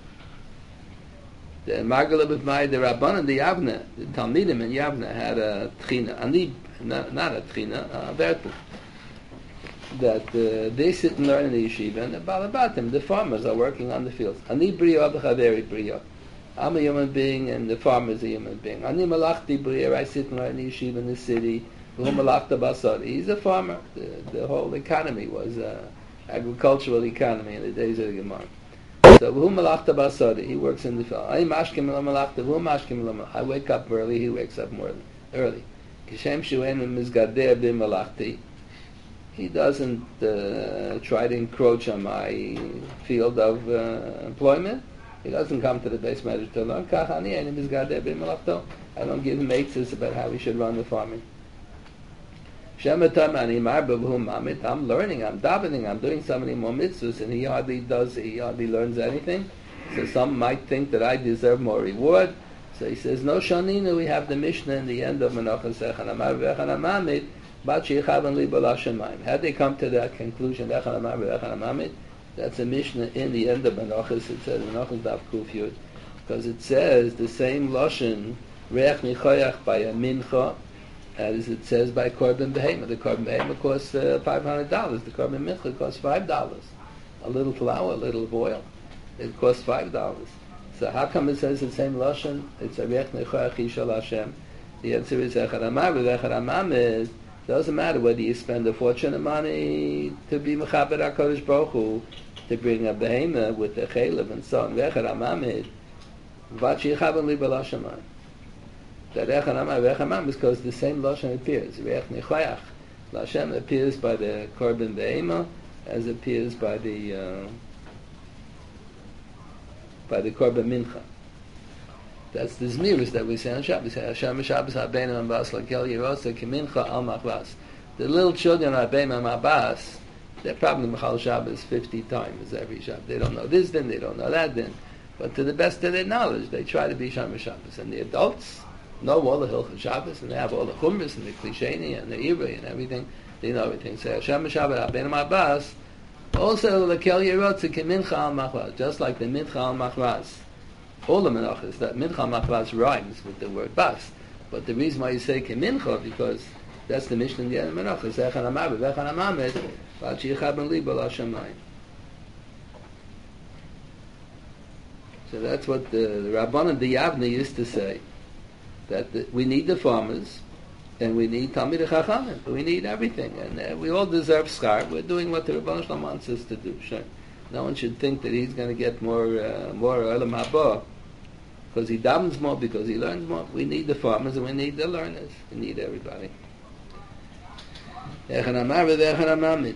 The Margala b'mai the Rabbanan the Yavna, the Talmidim in Yavna had a tchina, ani not, not a tchina, a vertel, that uh, they sit and learn in the yeshiva, and the balabatim, the farmers, are working on the fields. Ani brio b'chaveri brio. I'm a human being, and the farmer is a human being. Ani malachti b'rier, I sit and learn in the yeshiva in the city. V'hu malachta basari. He's a farmer. The, the whole economy was an agricultural economy in the days of the Gemara. So v'hu malachta basari. He works in the field. Ani mashkim la malachta. V'hu mashkim la malachta. I wake up early. He wakes up more early. Kishem shu'en mizgadeh b'malachti. He doesn't uh, try to encroach on my field of uh, employment. He doesn't come to the base matter to learn. I don't give him mates about how he should run the farming. I'm learning, I'm davening, I'm doing so many more mitzvahs, and he hardly does, he hardly learns anything. So some might think that I deserve more reward. So he says, no shanina, we have the Mishnah in the end of Menachos Echan Amar V'Echan Amamid, Bat Shechavan Li B'La Shemayim. Had they come to that conclusion, Echan Amar V'Echan Amamid, that's a Mishnah in the end of Menachos. It says Menachos Daf Kuf Yud, because it says the same lashon Reach Nichoyach by a mincha as it says by Korban Behema. The Korban Behema costs uh, five hundred dollars. The Korban Mincha costs five dollars. A little flour, a little oil, it costs five dollars. So how come it says the same lashon? It's a Reach Nichoyach Yishal Hashem. The answer is Echad Amar V'Echad Amam is Doesn't matter whether you spend a fortune of money to be Mechaber HaKadosh Baruch Hu, to bring a behemoth with the chaylev and so on, V'echad HaMamid, Vat Sheyichaben Li B'la Shamayim. That Echad HaMamid, V'echad HaMamid is because the same Lashon appears. Reach Nechayach. Lashem appears by the Korban Behemoth as appears by the uh, by the Korban Mincha. That's the Zmiris that we say on Shabbos. Hashem Shabbos Habeinu and Bas Lakel Yerosa Kemincha Al Machvas. The little children are Habeinu and Abbas. They're probably Machal Shabbos fifty times every Shabbos. They don't know this din, they don't know that din. But to the best of their knowledge, they try to be Shem Shabbos. And the adults know all the Hilchot Shabbos, and they have all the Chumras and the Klisheni and the Ivri and everything. They know everything. So Hashem Shabbos Habeinu and Abbas. Also, Lakel Yerosa Kemincha Al Machvas. Just like the Mincha Al Machvas. All the menachas, that mincha machvas rhymes with the word bas. But the reason why you say kemincha, because that's the mission in the end of menachas. Echan hamavet, echan hamamet, val sheyichaben li b'la shamayim. So that's what the, the Rabbanan the Yavne used to say, that the, we need the farmers, and we need Talmidei Chachamim, we need everything, and uh, we all deserve schar. We're doing what the Rebbeinu Shalom wants us to do. Sure. No one should think that he's going to get more uh, more Olam Haba because he davens more, because he learns more. We need the farmers and we need the learners. We need everybody. Echan Amar v'Echan Amamit.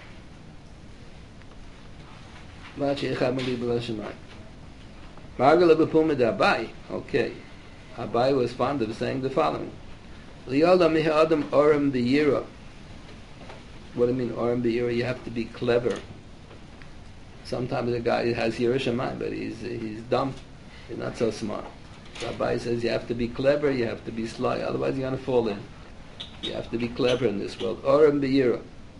Machi Echad Mali B'la Shemayim. Margala B'Pumid Abai. Okay. Abai was fond of saying the following. Liyoda Mihadam Orem B'Yira. What do you mean Orem B'Yira? You have to be clever. Sometimes a guy has Yiras Shamayim, but he's he's dumb. He's not so smart. Rabbi says you have to be clever, you have to be sly, otherwise you're going to fall in. You have to be clever in this world. Orem B'Yira.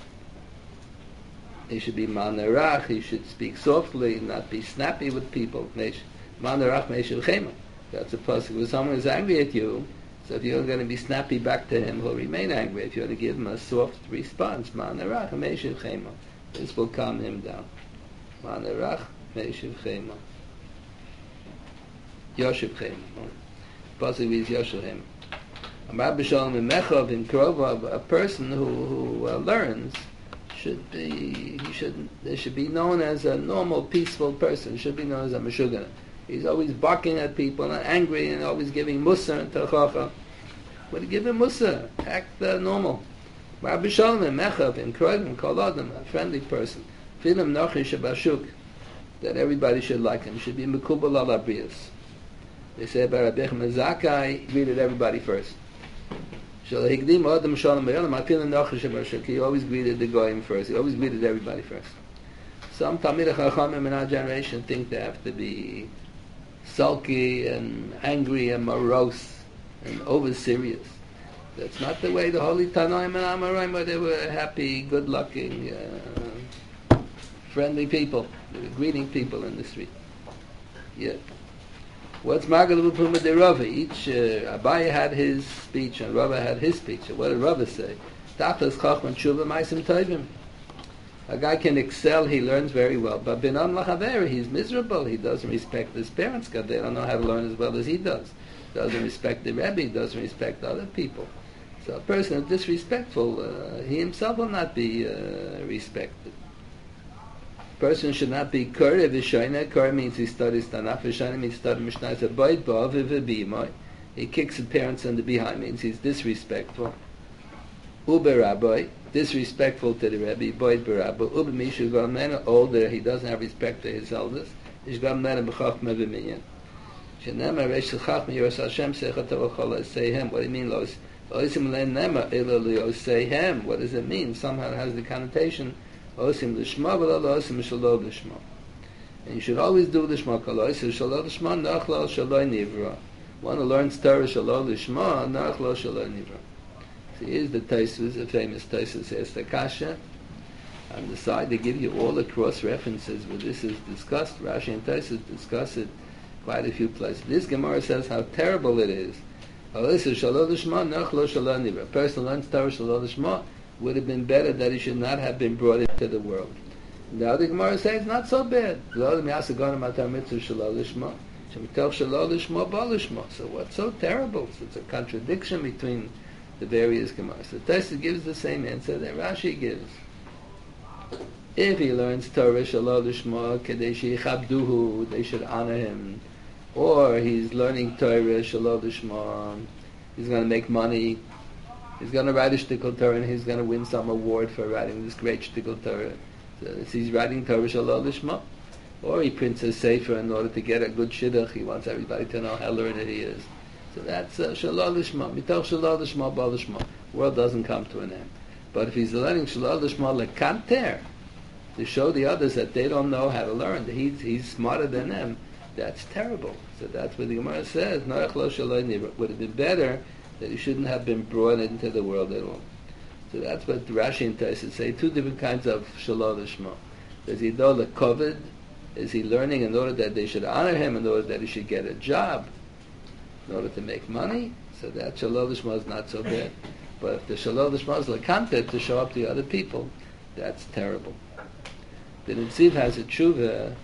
He should be Manarach, he should speak softly, not be snappy with people. Manarach Meishel Chema. That's a pasuk. When someone is angry at you, so if you're going to be snappy back to him, he'll remain angry. If you're going to give him a soft response, Manarach Meishel Chema. This will calm him down. Manarach Meishiv Chema. Yoshiv Chema. Pasuk means Yoshiv Chema. Amar B'Shalom Mechov in Krova, a person who, who uh, learns should be, he should, they should be known as a normal, peaceful person. Should be known as a Meshugana. He's always barking at people and angry and always giving Musa and Tachacha. But to give him Musa, act uh, normal. Amar B'Shalom Mechov in Krova, called Adam, a friendly person. Filim Nochish Bashuk, that everybody should like him, should be Mekubal al Abrius. They say about Rabbi Zakai, he greeted everybody first. Shalahigdim Adam Shalom B'Yolam, Filim Nochish Bashuk, he always greeted the Goyim first, he always greeted everybody first. Some Talmidei Chachamim in our generation think they have to be sulky and angry and morose and over serious. That's not the way the holy Tanoim and Amoraim were. They were happy, good-looking, uh, friendly people. They were greeting people in the street. Yeah. What's Magalu Puma de Rava? Each uh, Abaye had his speech and Rava had his speech. So what did Rava say? Tachas Chachman Tshuva Maisim Tovim. A guy can excel, he learns very well. But Binan Lachaver, he's miserable. He doesn't respect his parents because they don't know how to learn as well as he does. Doesn't respect the Rebbe, doesn't respect other people. So a person who's disrespectful, uh, he himself will not be uh, respected. Person should not be Kore V'Shoina. Kore means he studies Tanakh. V'Shoina means he studies Mishnah. So Boyd Ba'av V'Bimoi. He kicks his parents in the behind, means he's disrespectful. Uber Rabbi, disrespectful to the Rebbe. Boyd Barabba. Uber Mishu Gamena, older, he doesn't have respect to his elders. Ish Gamena B'Chachma V'Minyan. Shenema Reish Chachma Yeros Hashem Sechato V'Chola. Say him. What do you mean, Los? Osim Le'nema Elo Leo. Say him. What does it mean? Somehow it has the connotation Osim L'Shma V'Lo Osim Shalo L'Shma. And you should always do L'Shma. Kol Osim Shalo L'Shma Nachlo Shalo Nivra. One who learns Torah Shalo L'Shma Nachlo Shalo Nivra. So here's the Tosfos, a famous Tosfos says the Kasha. On the side they give you all the cross references where this is discussed. Rashi and Tosfos discuss it quite a few places. This Gemara says how terrible it is. A person who learns Torah Shalo L'Shma would have been better that he should not have been brought into the world. Now the Gemara says it's not so bad. So what's so terrible? So it's a contradiction between the various Gemaras. So Tosfos gives the same answer that Rashi gives. If he learns Torah Shalol Lishma Kedei Sheyichabduhu, they should honor him. Or he's learning Torah Shalol Lishma, he's going to make money, he's going to write a shtickle Torah, and he's going to win some award for writing this great shtickle Torah. So he's writing Torah Shalol Lishma. Or he prints a sefer in order to get a good shidduch. He wants everybody to know how learned he is. So that's uh, Shalol Lishma. Mitoch Shalol Lishma Bal Lishma. World doesn't come to an end. But if he's learning Shalol Lishma lekanter, to show the others that they don't know how to learn, that he's, he's smarter than them, that's terrible. So that's what the Gemara says. Noach lo shaloi nivra. Would have been better that he shouldn't have been brought into the world at all. So that's what Rashi and Tosfos say. Two different kinds of Shalol Lishma. Does he know the kovid? Is he learning in order that they should honor him, in order that he should get a job, in order to make money? So that Shalol Lishma is not so bad. But if the Shalol Lishma is lekanter, to show up to other people, that's terrible. The Netziv has a tshuva.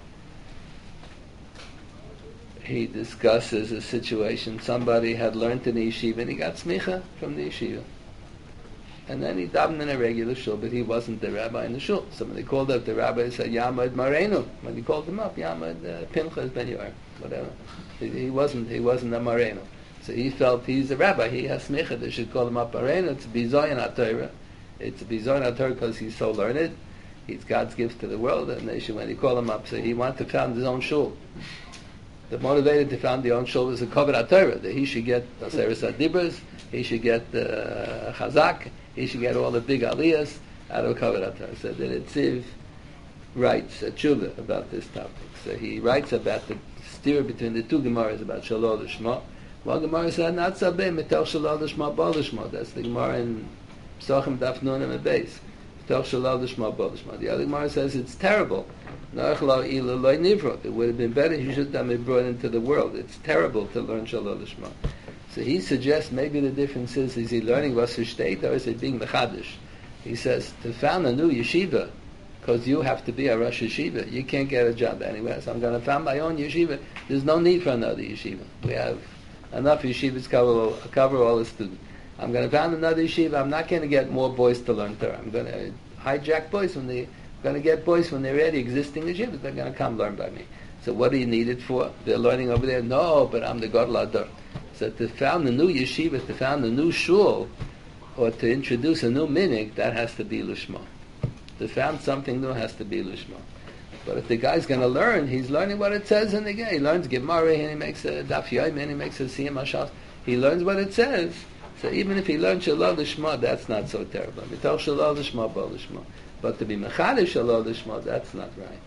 He discusses a situation. Somebody had learned in the yeshiva and he got smicha from the yeshiva. And then he davened in a regular shul, but he wasn't the rabbi in the shul. Somebody called up the rabbi and said, Yamad Marenu. When he called him up, Yamad uh, Pinchas Ben Yoar, whatever. He, he wasn't he wasn't a Marenu. So he felt he's a rabbi, he has smicha, they should call him up Marenu. It's bizoyin HaTorah. It's bizoyin HaTorah because he's so learned. He's God's gift to the world, and they should, when he called him up, so he wanted to found his own shul. The motivated to found the own shul was a kovet HaTorah, that he should get Aseres HaDibros, he should get uh, Chazak, he should get all the big aliyahs out of kovet HaTorah. So the Netziv writes a tshuva about this topic. So he writes about the steer between the two Gemaras about Shalol Lishma. One Gemara said, not sabeh, metel Shalol Lishma, bal Lishma. That's the Gemara in Psachim Daf Nun and Beis. The other Gemara says it's terrible. It would have been better he should have been brought into the world. It's terrible to learn Shalol Lishma. So he suggests maybe the difference is, is he learning Vasur Shteit or is he being Mechadish? He says, to found a new yeshiva, because you have to be a Rosh Yeshiva, you can't get a job anywhere. So I'm going to found my own yeshiva. There's no need for another yeshiva. We have enough yeshivas to cover, cover all the students. I'm going to found another yeshiva. I'm not going to get more boys to learn Torah. I'm going to hijack boys when they I'm going to get boys when they're ready. Existing yeshivas, they're going to come learn by me. So what do you need it for? They're learning over there. No, but I'm the Gadol Ador. So to found a new yeshiva, to found a new shul, or to introduce a new minig, that has to be Lishma. To found something new has to be Lishma. But if the guy's going to learn, he's learning what it says in the game. He learns Gemara and he makes a Daf Yomi and he makes a Siyam Hashas. He learns what it says. So even if he learns Shalol Lishma, that's not so terrible. Mitoch Shalol Lishma, Bal Lishma. But to be Mechadish Shalol Lishma, that's not right.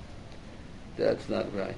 That's not right.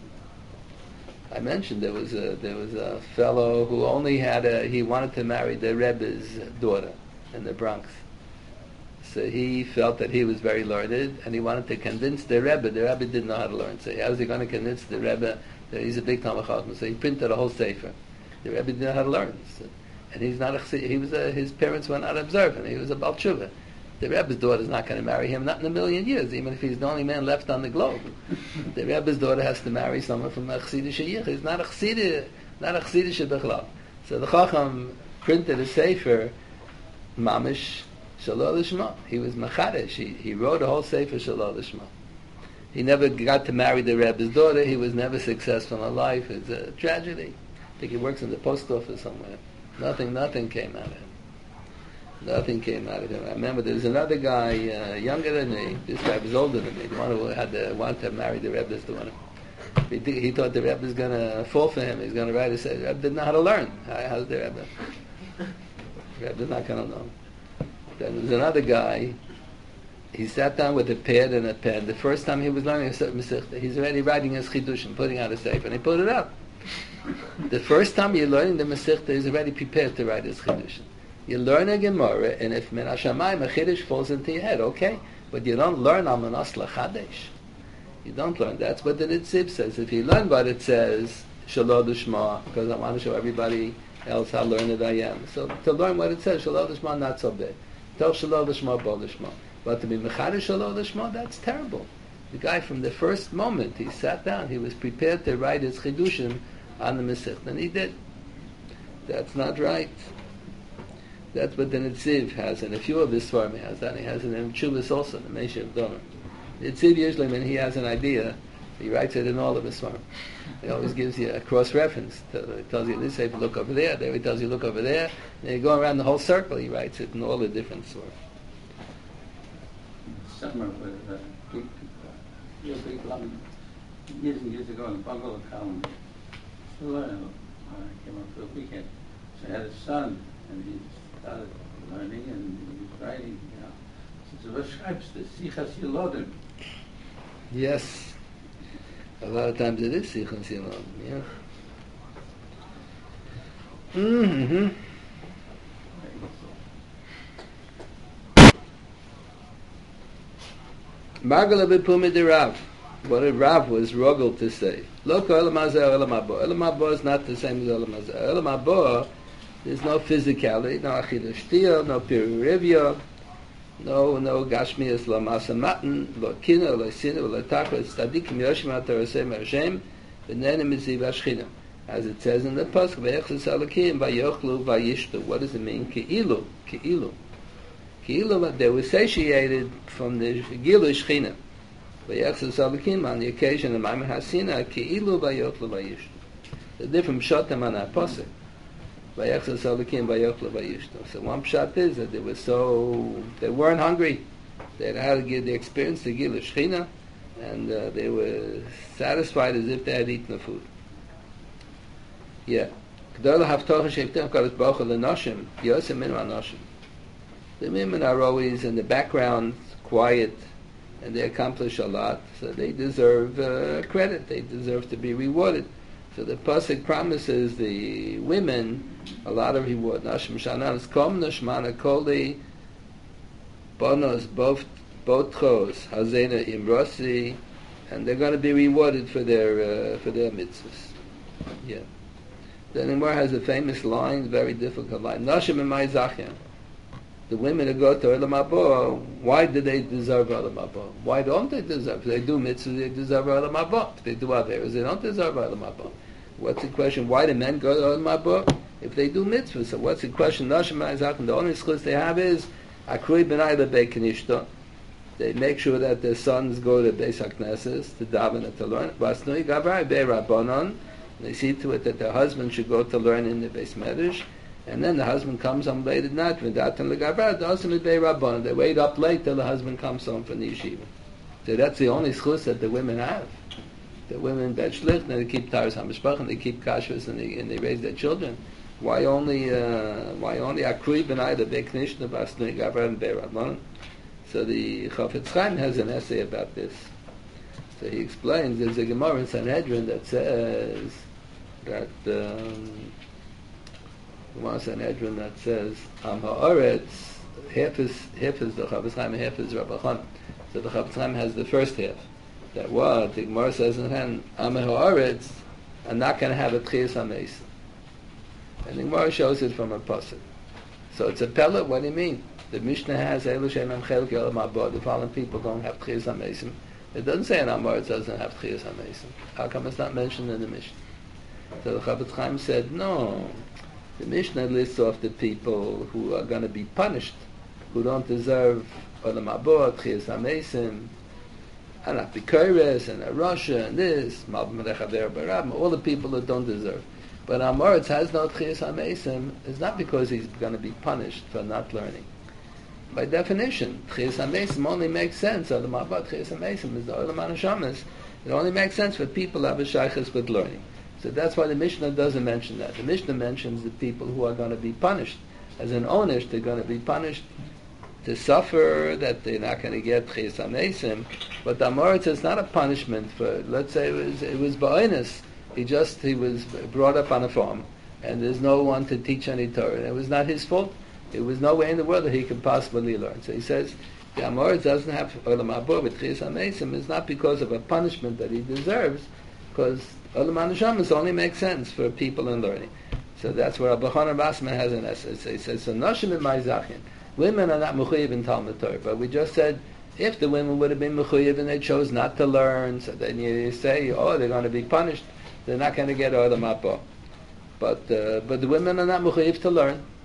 I mentioned there was a there was a fellow who only had a he wanted to marry the Rebbe's daughter in the Bronx. So he felt that he was very learned, and he wanted to convince the Rebbe. The Rebbe didn't know how to learn. So how was he going to convince the Rebbe that he's a big Talmid Chacham? So he printed a whole sefer. The Rebbe didn't know how to learn. So, and he's not a, he was a, his parents were not observant. He was a Baal Tshuva. The Rebbe's daughter is not going to marry him, not in a million years, even if he's the only man left on the globe. The Rebbe's daughter has to marry someone from a Chassidish Yich. He's not a Chassidish, not a Chassidish Bechlal. So the Chacham printed a sefer, Mamish Shalol Lishma. He was Machadesh. He, he wrote a whole sefer Shalol Lishma. He never got to marry the Rebbe's daughter. He was never successful in life. It's a tragedy. I think he works in the post office somewhere. Nothing, nothing came out of him. Nothing came out of him. I remember there was another guy, uh, younger than me. This guy was older than me. The one who had the, wanted to marry the Rebbe's daughter. He, th- he thought the Rebbe's going to fall for him. He's going to write a say. The Rebbe didn't know how to learn. How, how's the Rebbe? The Rebbe's not going to know. Then there was another guy. He sat down with a pad and a pen. The first time he was learning a certain Masechta, he's already writing his Chidushim, putting out a sefer, and he put it up. The first time you're learning the Masechta, he's already prepared to write his Chidushim. You learn a Gemara, and if Min Hashamayim a Chiddush falls into your head, okay, but you don't learn Amanas Lachadesh. You don't learn. That's what the Netziv says. If you learn what it says, Shalol Lishma, because I want to show everybody else how learned I am. So to learn what it says, Shalol Lishma, not so bad. Tell Shalol Lishma, Bal Lishma. But to be Mechadish Shalol Lishma, that's terrible. The guy from the first moment, he sat down, he was prepared to write his Chidushim on the Masechta, and he did. That's not right. That's what the Netziv has, and a few of his Svarim has that. He has it in Chuvas also, the Mesha of Domer. The Netziv usually, when he has an idea, he writes it in all of his Svarim. He always gives you a cross-reference. He tells you this, if you look over there, there he tells you look over there, and you go around the whole circle, he writes it in all the different Svarim. Summer was uh, big, uh, real big lump. Years and years ago in the bungalow colony. So uh, I came up for a weekend. So I had a son, and he started learning, and he was writing, you know. So what schreibst du? Sichas Yelodim. Yes. A lot of times it is Sichas Yelodim, yeah. Mm-hmm. Magala b'pumi de Rav. What did Rav was ruggled to say? Look, Olam Hazeh, Olam Haba. Olam Haba is not the same as Olam Hazeh. Olam Haba, there's no physicality, no Achila Shtia, no Pirurivya, no no Gashmias, lo Masa Matan, lo Kina, lo Sina, lo Takwa, it's Tzadikim Yoshim HaToraseh Hashem, v'nenem Miziv HaShchina. As it says in the Pasuk, V'echzes Alakim, V'yochlu, V'yishtu. What does it mean? Ki'ilu, Ki'ilu. Ki'ilu, they were satiated from the Gilu Shchina. V'yechzes Alakim, on the occasion of Maimon Hasina, Ki'ilu, V'yochlu, V'yishtu. The different Pshatim on that Pasuk. V'yechzes Alakim, V'yochlu, V'yishtu. So one Pshat is that they were so, they weren't hungry. They had had to give the experience the Gilu Shchina, and uh, they were satisfied as if they had eaten the food. Yeah. The women are always in the background, quiet, and they accomplish a lot, so they deserve uh, credit. They deserve to be rewarded. So the pasuk promises the women a lot of reward. Nashim shanas kom nashmana koli bonos both botchos hazena imrosi, and they're going to be rewarded for their uh, for their mitzvahs. Yeah. The Gemara has a famous line, very difficult line. Nashim emay zachyan. The women who go to Olam Haba, why do they deserve Olam Haba? Why don't they deserve? If they do mitzvahs, they deserve Olam Haba. If they do averos, they don't deserve Olam Haba. What's the question? Why do men go to Olam Haba if they do mitzvahs? So what's the question? Nashim emay zachyan. The only schus they have is akrui b'nai lebei kanishta. They make sure that their sons go to Beis HaKnesses to daven and to learn. Vasnui gavrai bei rabbanon. They see to it that their husband should go to learn in the Beis Medrash, and then the husband comes home late at night. They wait up late till the husband comes home from the yeshiva. So that's the only schus that the women have. The women that shlich, and they keep taras hamishpach, and they keep kashrus, and they and they raise their children. Why only? Uh, why only akrui b'nai the beknishna basnui gavra and beirabon? So the Chafetz Chaim has an essay about this. So he explains there's a Gemara in Sanhedrin that says that um, Gemara Sanhedrin that says Am Haaretz, half is half is the Chafetz Chaim, half is Rabbi Chana. So the Chafetz Chaim has the first half. That what the Gemara says in Hand Am Haaretz are not going to have a Tchias HaMeis. And the Gemara shows it from a pasuk. So it's a pellet. What do you mean? The Mishnah has Elu She'em Chelek Olam Haba. The following people don't have Tchias HaMeis. It doesn't say in Amar it doesn't have Tchias HaMesim. How come it's not mentioned in the Mishnah? So the Chafetz Chaim said, no. The Mishnah lists off the people who are going to be punished, who don't deserve Olam Haba, Tchias HaMesim, and Apikoros, and Arosha, and this, Malbim Rechaver Barab, all the people that don't deserve. But Amar it has no Tchias HaMesim. It's not because he's going to be punished for not learning. By definition, Tchias HaMesim only makes sense. Olam Haba, Tchias HaMesim is the Olam HaNeshamas. It only makes sense for people who have a shaychus with learning. So that's why the Mishnah doesn't mention that. The Mishnah mentions the people who are going to be punished. As an onish, they're going to be punished to suffer, that they're not going to get Tchias HaMesim. But the Amoritz is not a punishment for, let's say it was, it was Ba'inus. He just, he was brought up on a farm, and there's no one to teach any Torah. And it was not his fault. There was no way in the world that he could possibly learn. So he says, the Amoritz doesn't have Olam Haba with Tchias HaMesim. It's not because of a punishment that he deserves, because Olam HaNeshamas only makes sense for people in learning. So that's where Rabbi Chanan Basman has an essay. So he says, so Nashim Emay Zachin. Women are not mechuyev in Talmud Torah, but we just said if the women would have been mechuyev and they chose not to learn, so then you say, oh, they're going to be punished. They're not going to get Olam Haba. But uh, but the women are not mechuyev to learn.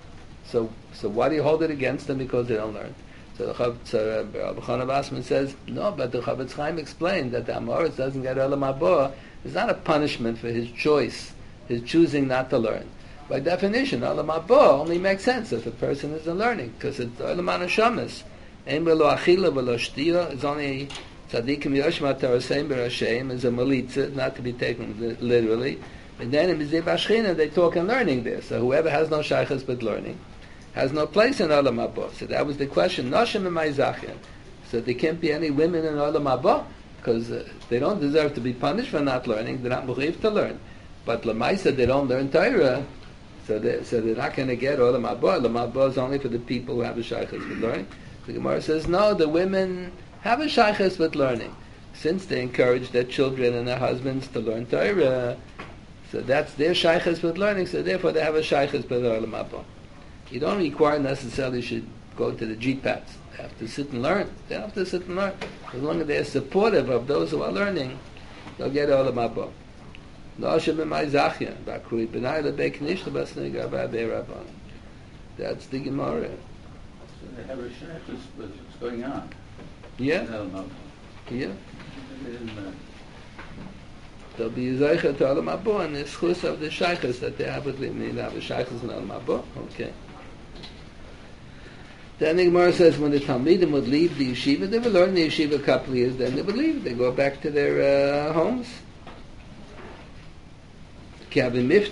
So, so why do you hold it against them? Because they don't learn. So the Chav, so Rabbi Chana Basman says, no, but the Chavetz Chaim explained that the Amoritz doesn't get Olam Haba. It's not a punishment for his choice, his choosing not to learn. By definition, Olam Haba only makes sense if a person isn't learning, because it's Olam HaNeshamas. Ein belo achila velo shtiya is only tzadikim yoshma taraseim berashem is a malitza, not to be taken literally. And then in Mizeh Bashchina they talk and learning there. So whoever has no shaychus but learning has no place in Olam Haba. So that was the question. Noshim and Ma'izachyan. So there can't be any women in Olam Haba because uh, they don't deserve to be punished for not learning. They're not mechuyev to learn. But Lamaisa they don't learn Torah, so they so they're not going to get Olam Haba. Olam Haba is only for the people who have a shaychus with learning. The Gemara says no. The women have a shaychus with learning, since they encourage their children and their husbands to learn Torah. So that's their shaychus with learning. So therefore they have a shaychus with Olam Haba. You don't require necessarily should go to the G PATs. They have to sit and learn. They have to sit and learn. As long as they're supportive of those who are learning, they'll get Olam Haba. That's the Gemara. So they have a shaykhus, but what's going on? Yeah? No, no. Yeah? They didn't, uh, They'll be Zaycha to Olam Haba, and the schus of the shaykhus that they have with them. They have a shaykhus in Olam Haba. Okay. Then the Gemara says when the Talmidim would leave the yeshiva, they would learn the yeshiva a couple of years, then they would leave. They go back to their uh, homes. The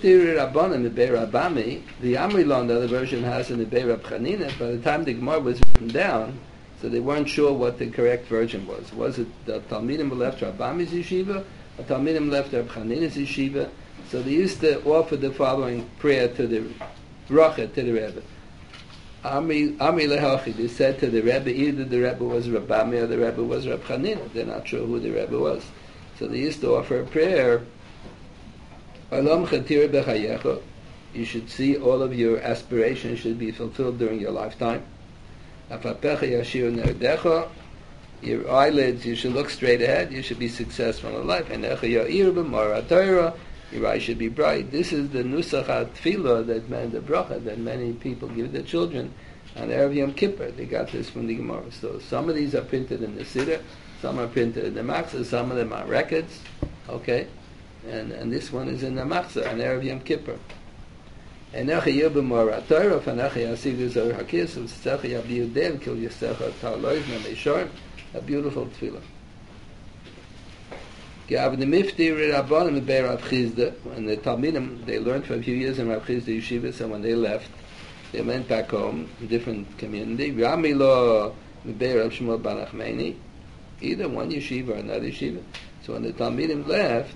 Amrilon, the other version has in the Be'er Rab Chanina. By the time the Gemara was written down, so they weren't sure what the correct version was. Was it the Talmidim left Rabbami's yeshiva, or Talmidim left Rab Chanina's yeshiva? So they used to offer the following prayer to the bracha to the Rebbe. Amri lehachi, they said to the Rebbe, either the Rebbe was Rabbami or the Rebbe was Rab Chanina. They're not sure who the Rebbe was. So they used to offer a prayer. You should see all of your aspirations should be fulfilled during your lifetime. Your eyelids, you should look straight ahead. You should be successful in life. Your eyes should be bright. This is the nusach tefillah that meant the bracha that many people give their children on Erev Yom Kippur. They got this from the Gemara. So some of these are printed in the Siddur, some are printed in the Matzah, some of them are records. Okay. And, and this one is in the Machzah, on Erev Yom Kippur. A beautiful tefillah. And the Talmidim, they learned for a few years in Rav Chizda Yeshiva, so when they left, they went back home, a different community. Either one yeshiva or another yeshiva. So when the Talmidim left,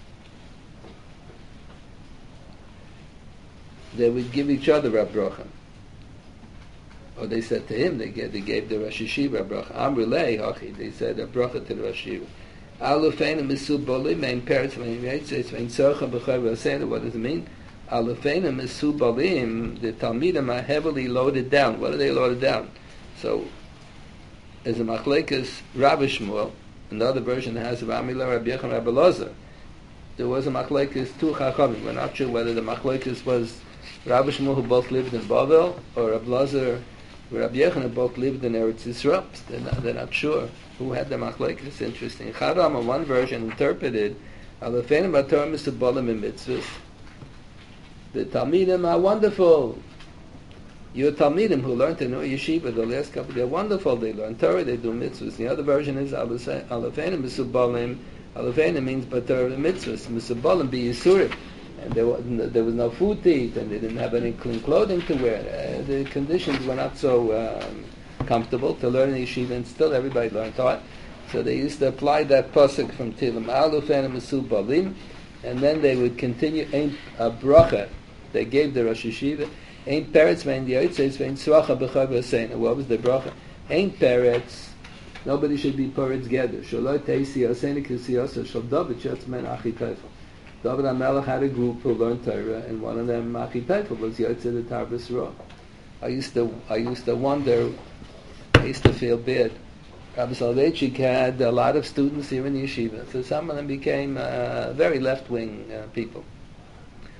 they would give each other a bracha. Or they said to him, they gave, they gave the Rosh Yeshiva a bracha. Amrulei hachi, they said a bracha to the Rosh Yeshiva. Alufeinu misu bolim, main parents, when he says, when tzorcha b'chor v'asena, what does it mean? Alufeinu misu bolim, the Talmidim are heavily loaded down. What are they loaded down? So, as a machlekes Rabbi Shmuel, another version has of Amrulei Rabbi Yechon Rabbi Lozer. There was a machlekes two chachamim. We're not sure whether the machlekes was Rabbi Shmuel, who both lived in Bavel, or Rabbi Lazar, or Rabbi Yechon, both lived in Eretz Yisrael. They're not, they're not sure who had the machlekes. It's interesting. Chadam, on one version, interpreted, Alefenim b'Torah misabolim in mitzvahs. The Talmidim are wonderful. Your Talmidim who learned in yeshiva the last couple, they're wonderful. They learn Torah, they do mitzvahs. The other version is Alefenim misabolim. Alefenim means b'Torah mitzvahs. Misabolim be Yisurim. And there was, there was no food to eat, and they didn't have any clean clothing to wear. Uh, the conditions were not so um, comfortable to learn in yeshiva, and still everybody learned Torah. So they used to apply that pasuk from Tilim Aluf and Mesu Balim, and then they would continue Ein a bracha. They gave the Rosh Yeshiva Ein Peretz Vein Yotzes Vein Swacha B'Chav Yasein. What was the bracha? Ein Peretz. Nobody should be Peretz Geder. Shaloi Teisi Yasein Kisiyasa Shal David Shetzmen Achi Teifel. David HaMelech had a group who learned Torah, and one of them, Achi Teifel, was Yotzei the Tarbis Ra. I used to, I used to wonder, I used to feel bad. Rabbi Soloveitchik had a lot of students here in the yeshiva, so some of them became uh, very left-wing uh, people.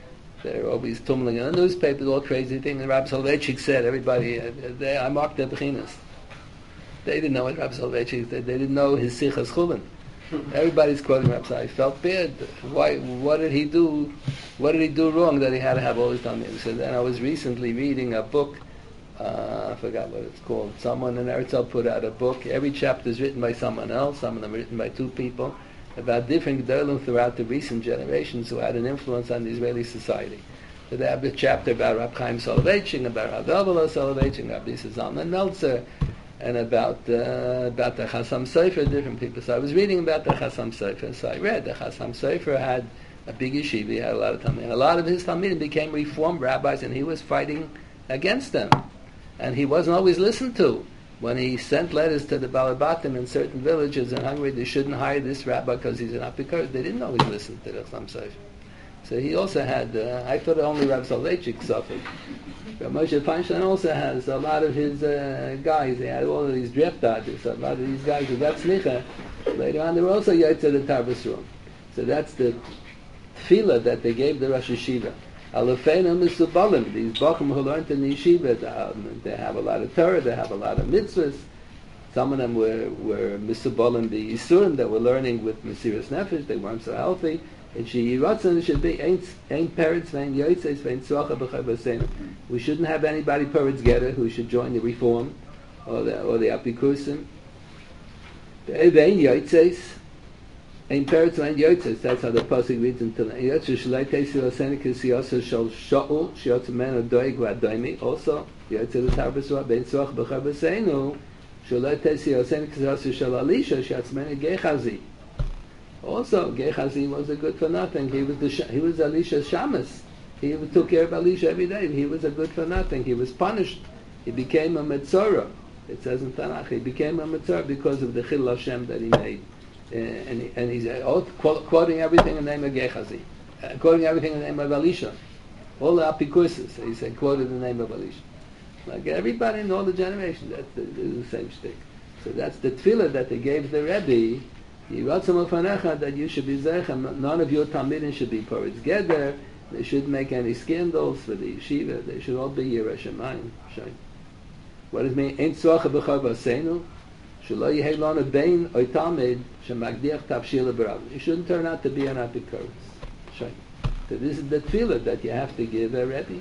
They're always tumbling in the newspapers, all crazy things. And Rabbi Soloveitchik said, everybody, uh, they, I marked their bechinas. They didn't know what Rabbi Soloveitchik said. They didn't know his Sichas Chulin. Everybody's quoting Rabbi Soloveitchik. I felt bad. Why? What did he do? What did he do wrong that he had to have all this done? So then I was recently reading a book. Uh, I forgot what it's called. Someone in Eretz put out a book. Every chapter is written by someone else. Some of them are written by two people about different gedolim throughout the recent generations who had an influence on the Israeli society. So they have a chapter about Rab Chaim Soloveitchik, about Rav Elvela Soloveitchik, Rabbi Zalman Meltzer, and about uh, about the Chasam Sofer, different people. So I was reading about the Chasam Sofer. So I read the Chasam Sofer had a big yeshiva. He had a lot of talmidim. A lot of his talmidim became reformed rabbis, and he was fighting against them. And he wasn't always listened to. When he sent letters to the Balabatim in certain villages in Hungary, they shouldn't hire this rabbi because he's an apikar. They didn't always listen to the Chasam Sofer. So he also had, uh, I thought only Rav Soloveitchik suffered. But Moshe Feinstein also has a lot of his uh, guys. He had all of these draft artists, a lot of these guys who got snicha. Later on, they were also Yotze the Tarbus room. So that's the tefillah that they gave the Rosh Yeshiva. Alufeinu Misubalim, these Bachim who learned in the Yeshiva, they have a lot of Torah, they have a lot of mitzvahs. Some of them were, were Misubalim, the Yisurim, that were learning with Mesiras Nefesh, they weren't so healthy. It should be ain't parents, vein yotzes, vein tzvacha b'chavasenu. We shouldn't have anybody parents getter who should join the reform or the or the apikusim. Vein yotzes, ain't parents, vein yotzes. That's how the pasuk reads until yotzes shalei teisi lasenikis yotzes shal shaul shiotz meno doig v'adoimi. Also yotzes l'tarbasua vein tzvacha b'chavasenu shalei teisi lasenikis yotzes shal alisha shiotz meno gechazi. Also, Gehazi wasn't good for nothing. He was the he was Elisha's shamus. He took care of Elisha every day. He was a good for nothing. He was punished. He became a Metzora. It says in Tanakh, he became a Metzora because of the Chil Hashem that he made. Uh, and, he, and he's uh, quoting everything in the name of Gehazi. Uh, quoting everything in the name of Elisha. All the Apikursis, he said, quoted in the name of Elisha. Like everybody in all the generations, that's the, the same shtick. So that's the tefillah that they gave the Rebbe. That you should be zeichem. None of your talmidim should be poritz geder. They shouldn't make any scandals for the yeshiva. They should all be yirei shamayim. What does it mean? Ein tzvacha b'char v'aseinu shelo yehei lana bein oy talmid shemagdiach tavshila b'rav. You shouldn't turn out to be an apikoros. So this is the tefillah that you have to give a rebbe.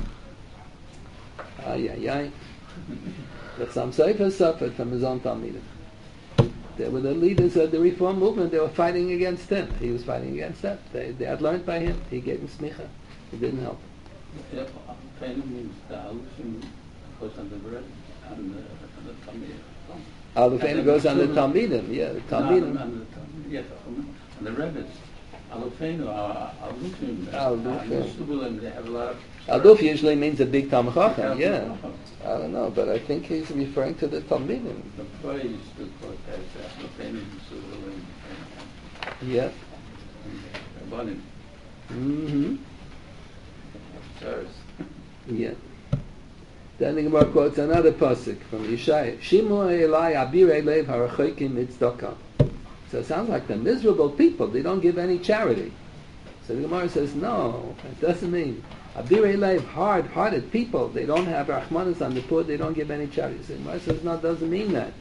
Ay ay ay. The Chasam Sofer suffered from his own talmidim. They were the leaders of the reform movement. They were fighting against him. He was fighting against them. They, they had learned by him. He gave them smicha. It didn't help. Yeah, Alufeinu means the Alufim goes on the bread and the Talmidim. Alufeinu goes on the Talmidim. Yeah, the Talmidim. No, on the, yeah, on the Rebbe's. Alufeinu, Alufim. Alufim. They have a lot of. Aluf usually means a big Talmud Chacham. Yeah. I don't know, but I think he's referring to the Talmidim. The praise to quote that Alufeinu Yeah. Rabbanim. Mm-hmm. Stars. Yeah. Then the Gemara quotes another pasuk from Yeshaya. Shimu Elai Abirei Lev Harachokim Mitzdaka. So it sounds like the miserable people. They don't give any charity. So the Gemara says, no, it doesn't mean. Abirei Lev, hard-hearted people. They don't have Rahmanas on the poor. They don't give any charity. So the Gemara says, no, it doesn't mean that.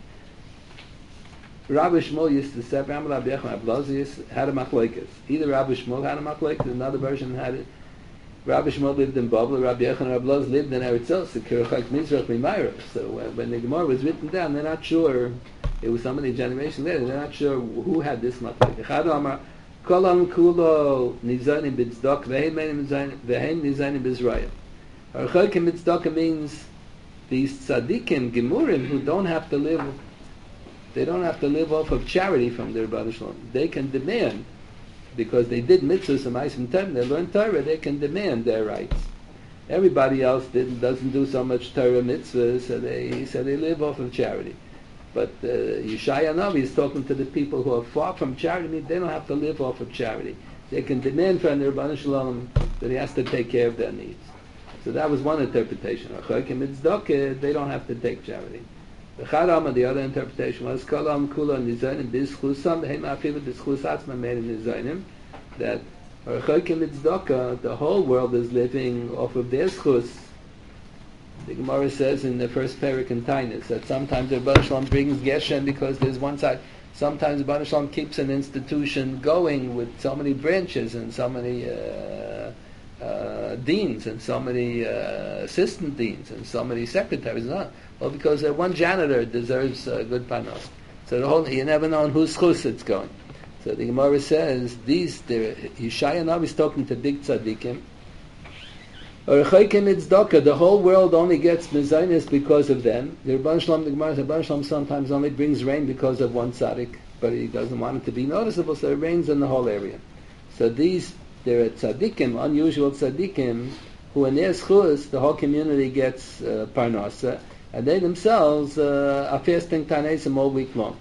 Rabbi Shmuel used to say, Rabbi Ablazius had a machlokes. Either Rabbi Shmuel had a machlokes, another version had it. Rabbi Shmuel lived in Babel, Rabbi Yechon and Rabbi Laz lived in Eretz Yisrael, so Kirchak Mizrach Mimayra. So uh, when the Gemara was written down, they're not sure, it was so many generations later, they're not sure who had this machlokes. Chado Amar, Kolam Kulo Nizanim B'Tzdok, V'heim Nizanim B'Zraya. Harachokim B'Tzdok means these tzaddikim, gemurim, who don't have to live, they don't have to live off of charity from their Rebbeinu Shalom. They can demand, because they did mitzvahs and ma'asim Torah, they learned Torah, they can demand their rights. Everybody else didn't, doesn't do so much Torah mitzvahs, so they, so they live off of charity. But uh, Yeshaya Navi is talking to the people who are far from charity. They don't have to live off of charity. They can demand from their Rebbeinu Shalom that he has to take care of their needs. So that was one interpretation. They don't have to take charity. The Chadam, the other interpretation was Kalam Kula Nizanim Bizchusam Behem Afilu Bizchus Atzma Made in Nizanim, that The whole world is living off of their schus. The Gemara says in the first parak in Tainus that sometimes the Rebbeinu Shalom brings Geshem because there's one side. Sometimes the Rebbeinu Shalom keeps an institution going with so many branches and so many uh, uh, deans and so many uh, assistant deans and so many secretaries. Not well because uh, one janitor deserves a uh, good panos. So the whole you never know on whose schus it's going. So the Gemara says these the Yeshaya Navi is talking to big tzaddikim. The whole world only gets mezainis because of them. The Rebbeinu Shalom, the Gemara, the Rebbeinu Shalom sometimes only brings rain because of one tzaddik, but he doesn't want it to be noticeable, so it rains in the whole area. So these, there are tzaddikim, unusual tzaddikim, who in their schus, the whole community gets uh, parnasa, and they themselves uh, are fasting tanesim all week long.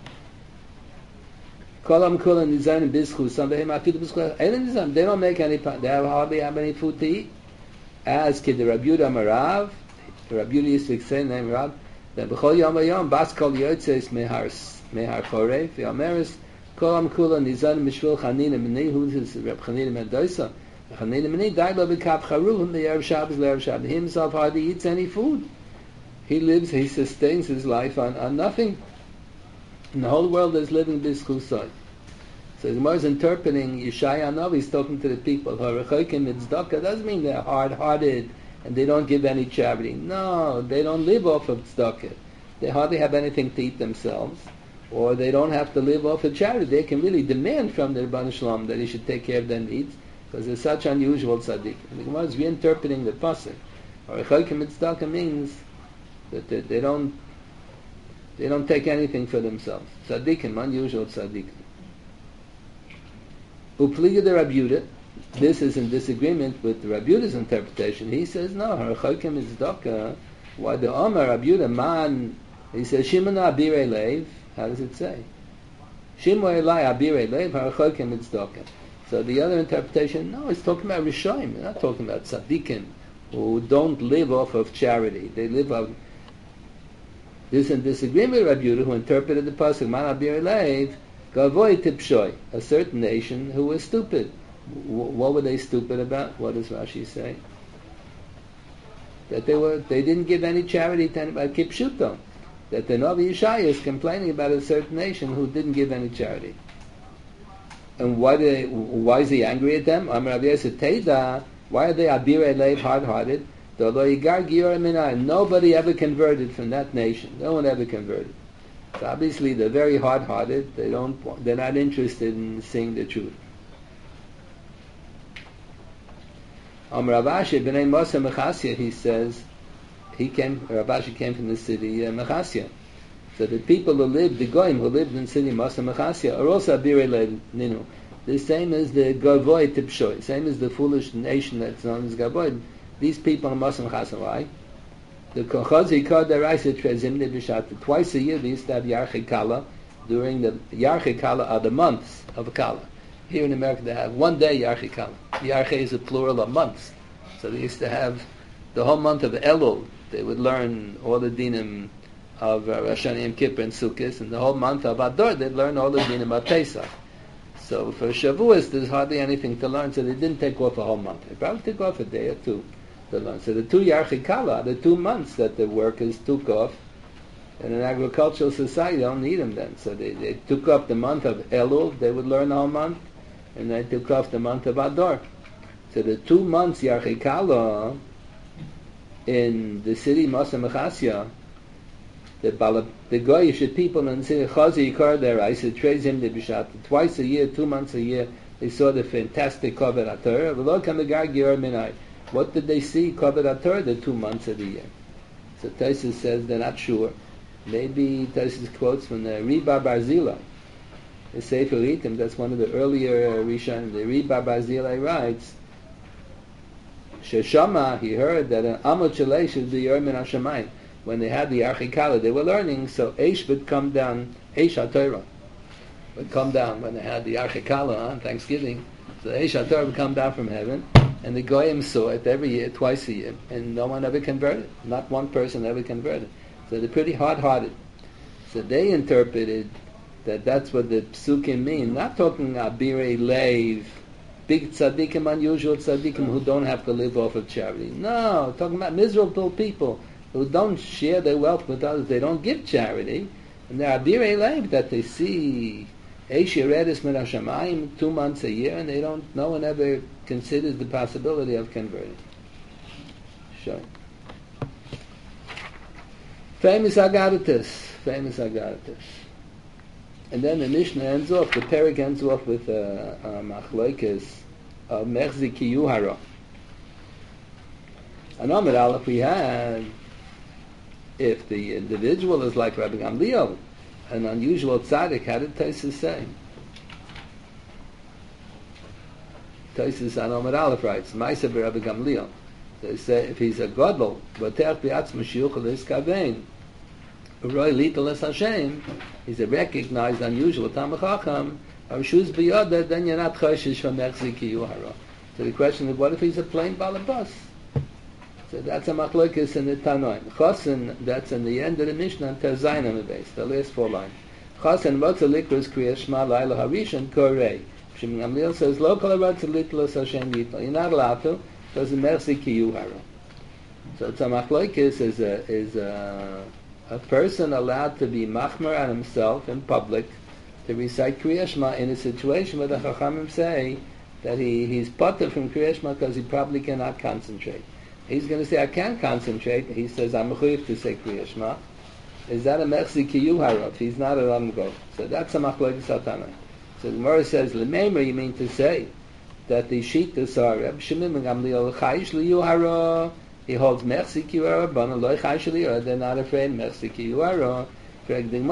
Kolam kulan nizayin bizchus, some of them are bizchus. They don't make any, they have hardly have any food to eat. As kid the Rabbi Yehuda Marav, Rabbi Yehuda used to say name Rav, that b'chol yom v'yom bas kol yotzes mehar mehar choref v'yomeres kolam kula nizan mishvil chanina meni who is Reb Chanina Mendoza Chanina meni died lo b'kap charulim the Erev Shabbos l'Erev Shabbos. He himself hardly eats any food. He lives, he sustains his life on, on nothing. And the whole world is living b'schusay. So the Gemara is interpreting Yeshaya Navi. He's talking to the people. Harachokim tzedakah doesn't mean they're hard-hearted and they don't give any charity. No, they don't live off of tzedakah. They hardly have anything to eat themselves, or they don't have to live off of charity. They can really demand from the Rebbeinu Shalom that he should take care of their needs because they're such unusual tzaddik. And the Gemara is reinterpreting the pasuk. Harachokim tzedakah means that they, they don't they don't take anything for themselves. Tzaddikim, unusual tzaddikim. Upliga the Rabbi Yehuda, this is in disagreement with the Rabbi Yehuda's interpretation. He says, no, Harachokim is tzedakah. Why the Omer Rabbi Yehuda man? He says, Shimona abirei leiv. How does it say? Shimona elai abirei leiv. Harachokim is tzedakah. So the other interpretation, no, it's talking about Rishonim. We're not talking about tzaddikim who don't live off of charity. They live off. This in disagreement with Rabbi Yehuda, who interpreted the pasuk man abirei leiv. Gavoy tipshoy, a certain nation who was stupid. W- what were they stupid about? What does Rashi say? That they were they didn't give any charity to anybody. Kipshuto. That the Navi Yeshaya is complaining about a certain nation who didn't give any charity. And why do they, why is he angry at them? Amar Rav Yosef Teida. Why are they abirei leiv, hard-hearted? Nobody ever converted from that nation. No one ever converted. So obviously they're very hard-hearted. They don't. They're not interested in seeing the truth. Um, Rav Ashi b'nei Moshe Mechasya, he says, he came. Rav Ashi came from the city uh, Mechasya. So the people who lived, the goyim who lived in the city Moshe Mechasya, are also abirei leiv ninu. The same as the Gavoy Tipshoy, same as the foolish nation that's known as Gavoy. These people are Moshe Mechasya. Why? The Kochazi called the Raisa Trezimne B'Shat. Twice a year they used to have Yarchei Kala. During the Yarchei Kala are the months of Kala. Here in America they have one day Yarchei Kala. Yarchei is a plural of months. So they used to have the whole month of Elul. They would learn all the dinim of uh, Rosh Hashanah, Yom Kippur, and Sukkot. And the whole month of Adar they'd learn all the dinim of Pesach. So for Shavuos there's hardly anything to learn. So they didn't take off a whole month. They probably took off a day or two. So the two Yarchei Kala, the two months that the workers took off, in an agricultural society, they don't need them then. So they, they took off the month of Elul, they would learn the whole month, and they took off the month of Adar. So the two months Yarchei Kala in the city Moshe Mechasya, the Bala, the Goyish people in the city Chazi Yikar there, I said Trezim de Bishat, twice a year, two months a year, they saw the fantastic Kovet HaTorah. V'lo Kamegag Yor Minai. What did they see? Kovet HaTorah, the two months of the year. So Tosfos says they're not sure. Maybe Tosfos quotes from the Riba Barzilai. The Sefer Ritim, that's one of the earlier uh, Rishon. The Riba Barzilai writes, Sheshama, he heard that an Amot Shalei should be Yor Min HaShamayim. When they had the Yarchei Kala, they were learning, so Eish would come down, Eish HaTorah would come down when they had the Yarchei Kala on Thanksgiving. So Eish HaTorah would come down from heaven. And the Goyim saw it every year, twice a year, and no one ever converted. Not one person ever converted. So they're pretty hard-hearted. So they interpreted that that's what the psukim mean. Not talking abirei leiv, big tzaddikim, unusual tzaddikim who don't have to live off of charity. No, talking about miserable people who don't share their wealth with others. They don't give charity. And there are birei leib that they see eish yeredis min hashamayim two months a year, and they don't, no one ever considers the possibility of converting. Sure. Famous Agaritas. Famous Agaritas. And then the Mishnah ends off, the Perek ends off with a, a machlokes of Mechzi ki Yuhara. And Amid Aleph we had, if the individual is like Rabbi Gamliel, an unusual tzaddik, how did Taisus say? Taisus on Amid Aleph writes, Maisa Rabbi Gamliel. They say if he's a godel, Vatech bi'atzma shiyuchel iskavein, Roy Lital es Hashem, he's a recognized, unusual Talmid Chacham, or Shuz B'yoda, then you're not choshish from Mechzi ki Yuhara. So the question is, what if he's a plain balabas? So that's a machlokes in the Tanoim. Chosin, that's in the end of the Mishnah, Terzayin on the base, the last four lines. Chosin, what's a likrus kriya shma laila harishan korei? Shimon Gamliel says, lo kol arad Lital es Hashem Yital. You're not allowed to, because it's Mechzi ki Yuhara. So it's a machlokes is a, is a, a person allowed to be machmer on himself in public to recite Kriya Shema in a situation where the Chachamim say that he, he's potter from Kriya Shema because he probably cannot concentrate. He's going to say, I can't concentrate. He says, I'm mechuyev to say Kriya Shema. Is that a Mechzi ki Yuhara? If he's not, let him go. So that's a machlokes Tanai. So the Gemara says, L'meimer, you mean to say that the Shittas are Reb Shimon ben Gamliel chayish li Yuhara. He holds Mechzi ki Yuhara, but loy chayish li Yuhara. They're not afraid Mechzi ki Yuhara. We have a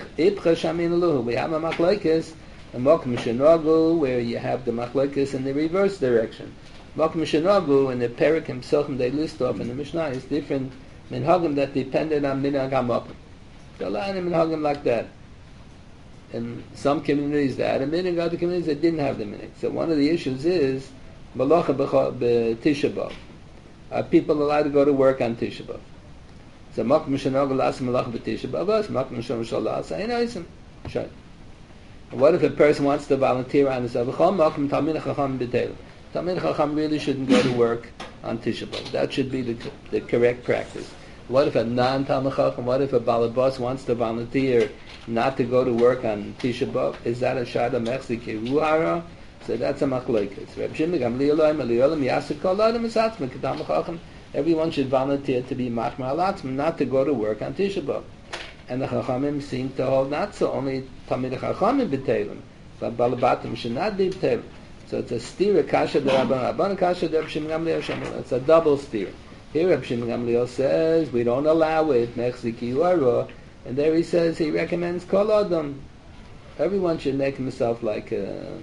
machlokes, a mokum shenogu, where you have the machlokes in the reverse direction. Mokum shenogu, and the Perek himself, and they list off in the Mishnah, is different minhagim that depended on minhag hamokum. There are a lot of minhagim like that. In some communities they had a minhag, other communities they didn't have the minhag. So one of the issues is malacha b'Tisha B'Av. Are people allowed to go to work on Tisha B'Av? So makom shenog las malach b'Tisha B'Av, makom shenog las einosim. Sure. What if a person wants to volunteer on the Zavachom? Makom Talmid Chacham b'Teil. Talmid Chacham really shouldn't go to work on Tisha B'Av. That should be the the correct practice. What if a non-Talmid Chacham, what if a balabas wants to volunteer not to go to work on Tisha B'Av? Is that a shada mechzi ki ruhara? So that's a machlokes. Reb Shimon Gamliel Eliyalim Yasik Kol Adam Esatzman Ketam Chacham. Everyone should volunteer to be machmer alatzman, not to go to work on Tisha B'Av. And the Chachamim seem to hold not so. Only Talmid Chachamim b'Teilim, but Balabatim should not be b'Teilim. So it's a steer, a kasha derabban, rabban kasha derab Shimon Gamliel Shemel. It's a double steer. Here Reb Shimon Gamliel says we don't allow it mechzi ki yuhara, and there he says he recommends kol adam. Everyone should make himself like a,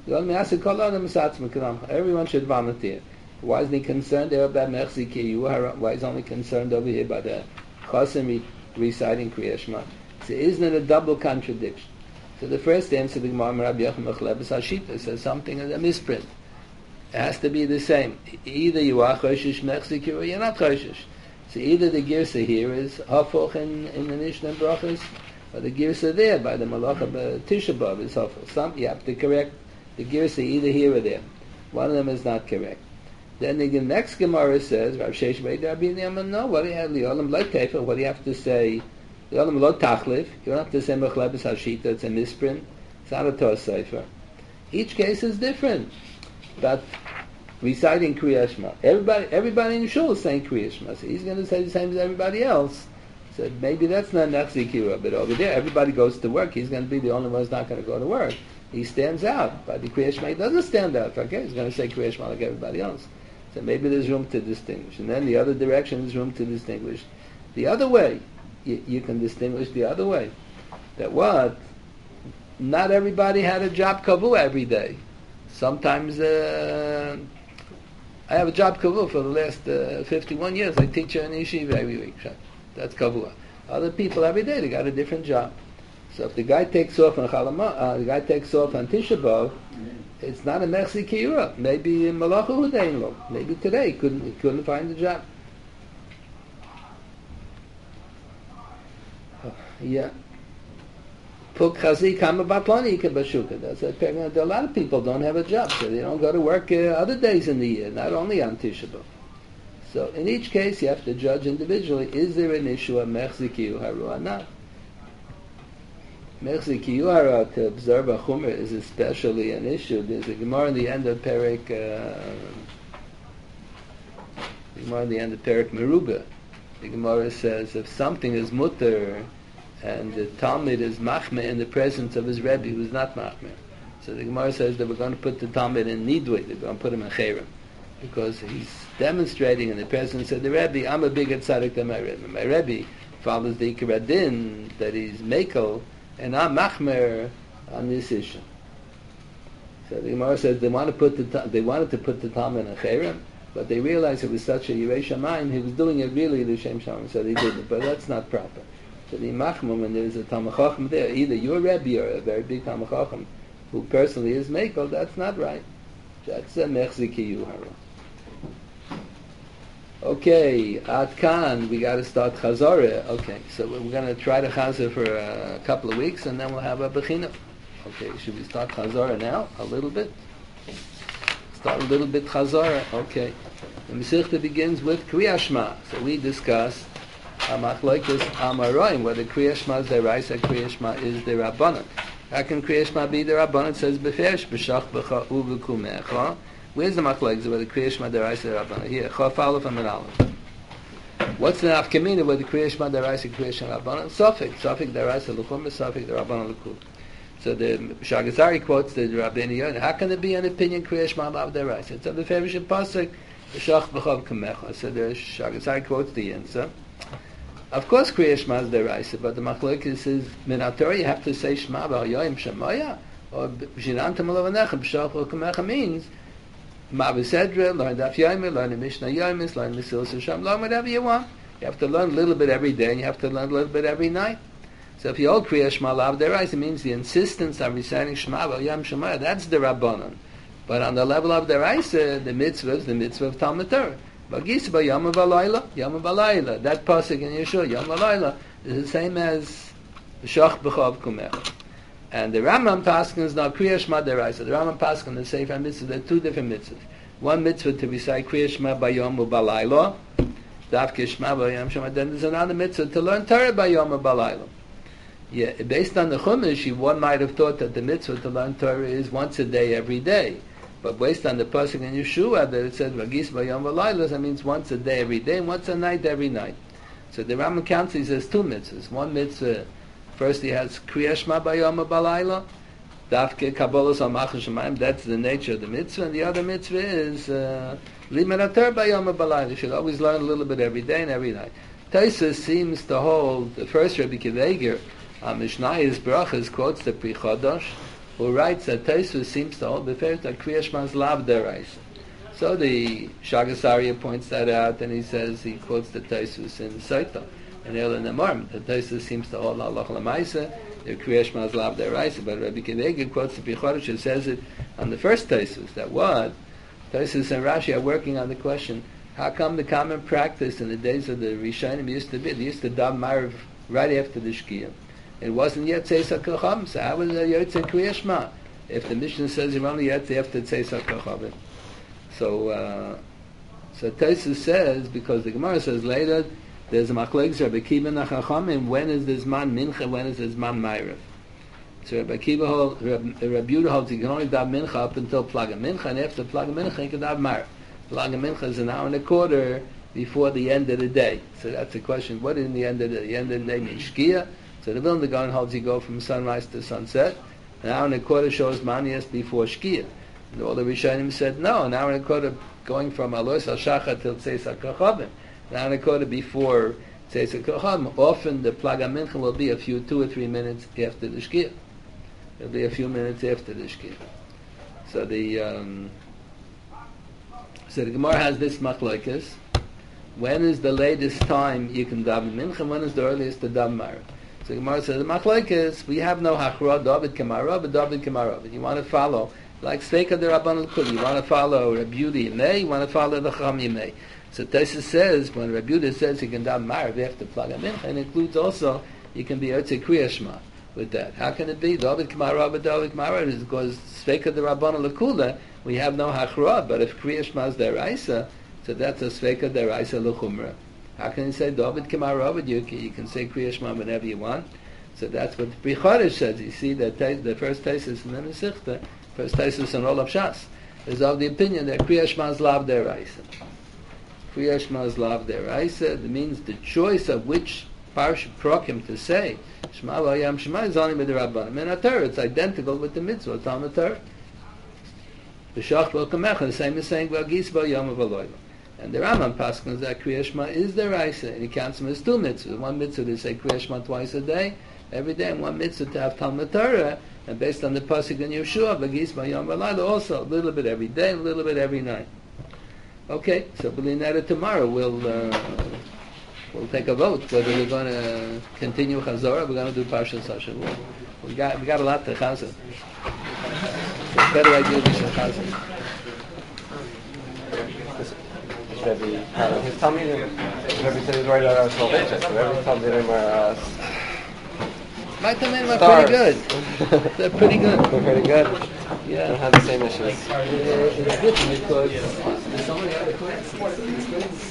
everyone should volunteer. Why isn't he concerned there about mechzi ki yuhara? Why is he only concerned over here by the chosim reciting Kriya Shema? So isn't it a double contradiction? So the first answer, the Gemara Rabbi Yochanan Mechlebes Hashita says something as a misprint. It has to be the same. Either you are choshish mechzi ki or you're not choshish. So either the girsa here is hafoch in, in the Mishnah and Brachos, or the girsa there by the Malacha Tisha B'Av is hafoch. Some you have to correct the girsa either here or there. One of them is not correct. Then the next Gemara says, Rav Sheish Beit Rabbi Yemen, no, what do you have? Li'olam lo tefer, what do you have to say? Li'olam lo tachlif, you don't have to say Mechlebes Hashita, it's a misprint, it's not a Torah Sefer. Each case is different. But reciting Kriya Shema, everybody, everybody in the shul is saying Kriya Shema, so he's going to say the same as everybody else. So maybe that's not Nachzi Kira, but over there everybody goes to work, he's going to be the only one who's not going to go to work. He stands out. But the Kriya Shema, he doesn't stand out. Okay, he's going to say Kriya Shema like everybody else. So maybe there's room to distinguish. And then the other direction is room to distinguish. The other way, you, you can distinguish the other way. That what? Not everybody had a job kavu every day. Sometimes, uh, I have a job kavu for the last uh, fifty-one years. I teach in yeshiva every week. That's kavua. Other people every day, they got a different job. So if the guy takes off on Chalama, uh, the guy takes off on Tisha B'Av, it's not a mechzi ki yuhara. Maybe in Malacha Hudain lo. Maybe today he couldn't he couldn't find a job. Uh, yeah. Puk chazi kama batlani bashuka. That's a, a lot of people don't have a job, so they don't go to work uh, other days in the year, not only on Tisha B'Av. So in each case, you have to judge individually: is there an issue of mechzikiyu haru or not? Mechzikiyu haru to observe a chumer is especially an issue. There's a Gemara in the end of Perek. Uh, the Gemara in the end of Perek Meruba. The Gemara says if something is mutter and the Talmud is machmeh in the presence of his Rebbe who is not machmeh. So the Gemara says that we're going to put the Talmud in nidui, they're going to put him in cherem, because he's demonstrating in the presence of the Rebbe, I'm a bigger tzaddik than my Rebbe. My Rebbe follows the Ikar Din, that he's mekel, and I'm machmer on this issue. So the Gemara says they want to put the they wanted to put the Talmud in cherem, but they realized it was such a Yirei Shamayim, he was doing it really the Shem Shamayim, so they didn't. But that's not proper. So the Machmum, when there's a Talmud Chacham there, either your Rebbe or a very big Talmud Chacham, who personally is Mekel, that's not right. That's a Mechzikiyu Hara. Okay, Ad Kan, we got to start Chazorah. Okay, so we're going to try to Chazor for a couple of weeks, and then we'll have a Bechina. Okay, should we start Chazorah now? A little bit? Start a little bit Chazorah. Okay. The Masechta begins with Kriyas Shema. So we discussed Amachloikus Amaroim, whether Kriyas Shema is the Raisa, Kriyas Shema is the Rabbanan. How can Kriyas Shema be the Rabbanan? It says Befesh B'shach B'cha Uvekumecha. Where's the Machlokes whether Kriyas Shema the Raisa the Rabbanan? Here, Chaf Aleph and Aleph. What's the Nafkamina whether Kriyas Shema the Raisa, Kriyas Shema Rabbanan? Sofik, Sofik the Raisa L'chum, Sofik the Rabbanan L'kul. So the Shagazari quotes the Rabbeinu Yonah. How can there be an opinion Kriyas Shema Lav the Raisa? It's a Befesh Pasuk B'shach B'cha Kumecha. So the Shagazari quotes the answer. Of course, Kriya Shema is deraisa, but the Machlokes is Minator. You have to say Shema B'Hayoyim Shemaya, or B'Shinantam Alavanechem B'Shach B'Kamecha means Ma'Besedra, learn Daf Yomi, learn the Mishnah Yomis, learn Mesilas Yesharim, learn whatever you want. You have to learn a little bit every day, and you have to learn a little bit every night. So if you hold Kriya Shema Lav deraisa, it means the insistence on reciting Shema B'Hayoyim Shemaya. That's the Rabbanon. But on the level of deraisa, the mitzvah is the mitzvah of Talmud Torah. Bagis ba Yom V'Layla, Yom V'Layla. That pasuk in Yeshua, Yom V'Layla, is the same as Shach B'chav Kumecha. And the Rambam pasuk is now Kriya Shema deraisa. The Rambam pasuk in the Sefer Mitzvah, there are two different mitzvahs. One mitzvah to recite Kriya Shema by Yom V'Layla, Davke Shema by Yom Shema. Then there's another mitzvah to learn Torah by Yom V'Layla. Yeah, based on the Chumash, one might have thought that the mitzvah to learn Torah is once a day, every day. But based on the pasuk in Yeshua that it says Vagis Vayom V'Layla, that means once a day every day, and once a night every night. So the Rambam counts, he says two mitzvahs. One mitzvah, first he has Kriya Shema Vayom V'Layla, Dafke Kabbalas Amach Shemayim. That's the nature of the mitzvah. And the other mitzvah is Limud Torah Vayom V'Layla. You should always learn a little bit every day and every night. Tosfos seems to hold the first Rabbi Akiva Eiger on Mishnayos Brachos quotes the Pri Chodosh, who writes that Tosfos seems to hold the fact that Kriya Shema is Lav deraisa. So the Shagasaria points that out, and he says, he quotes the Tosfos in Saita, in El Namorm, that Tosfos seems to hold Halach L'Maisa, the Kriya Shema is Lav deraisa, but Rabbi Akiva Eiger quotes the Pri Chodosh and says it on the first Tosfos, that what? Tosfos and Rashi are working on the question, how come the common practice in the days of the Rishonim used to be, they used to daven Ma'ariv right after the Shkiyah. It wasn't yet Tzeis HaKochavim, so how was it Yotze Kriya Shema? If the Mishnah says you're only yet after Tzeis HaKochavim. So, uh, so Tosfos says, because the Gemara says later, there's a Machlokes Rabbi Akiva and Chachamim, when is this man Mincha, when is this man Ma'ariv? So Rabbi Akiva holds, Rabbi Yehuda holds, you can only daven Mincha up until Plaga Mincha, and after Plaga Mincha you can daven Ma'ariv. Plaga Mincha is an hour and a quarter before the end of the day. So that's the question, what is the end of the day? The end of the day means Shkiyah. So the Vilna Gaon holds you go from sunrise to sunset. An hour and a quarter shows manias before Shkiyah. And all the Rishonim said no, an hour and a quarter going from Alos al-Shachar till Tzeis HaKochavim. An hour and a quarter before Tzeis HaKochavim. Often the Plaga Mincha will be a few, two or three minutes after the Shkiyah. It'll be a few minutes after the Shkiyah. So the um, so the Gemara has this machlokes. When is the latest time you can daven Mincha? When is the earliest to daven Ma'ariv? So the Gemara says, the machlokes, we have no hachra, David Kamara, but David Kamara. But you want to follow, like Steika the Rabban al-Kul, you want to follow Rabbi Yehuda Yimei, you want to follow the Chacham Yimei. So Tosfos says, when Rabbi Yehuda says you can daven Ma'ariv after Plaga Mincha, it includes also, you can be Yotze Kriya Shema. with that. How can it be? David Kamar Rabba David Kamar is because Sveika the Rabbana Lakula, we have no Hachra, but if Kriya Shema is deraisa, so that's a Sveika deraisa L'chumra. How can you say David Kamar Rabba? You can, you can say Kriya Shema whenever you want. So that's what Pri Chodesh says. You see that the first thesis in the Mesichta, first thesis in all of Shas, is of the opinion that Kriya Shema is Lav deraisa. Kriya Shema is Lav deraisa. That means the choice of which Parsha Prokim to say Shema V'Yam Shema is only with the Rabbanim. In a Torah, it's identical with the mitzvah. It's on the Torah. The Shach V'Kamecha, the same as saying V'Agis V'Yam V'Loyla. And the Rambam Paskins that Kriya Shema is the Raisa, and he counts them as two mitzvahs. One mitzvah they say Kriya Shema twice a day, every day, and one mitzvah to have Talmud Torah, and based on the pasuk in Yeshua, V'Agis V'Yam V'Loyla, also a little bit every day, a little bit every night. Okay, so B'Linetta tomorrow we'll uh, we'll take a vote whether we're going to continue Chazorah, we're going to do Parshat Sasha. We'll, we got we got a lot to Chazor. So better idea than Chazor. Rebbe, uh, his Talmidim, Rebbe said he's right out of salvation, so every Talmidim are uh, My Talmidim are stars. pretty good. They're pretty good. They're pretty good. They don't Yeah. have the same issues. Uh, it's different because there's so many other classes.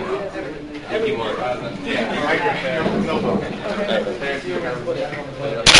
If you want. Yeah.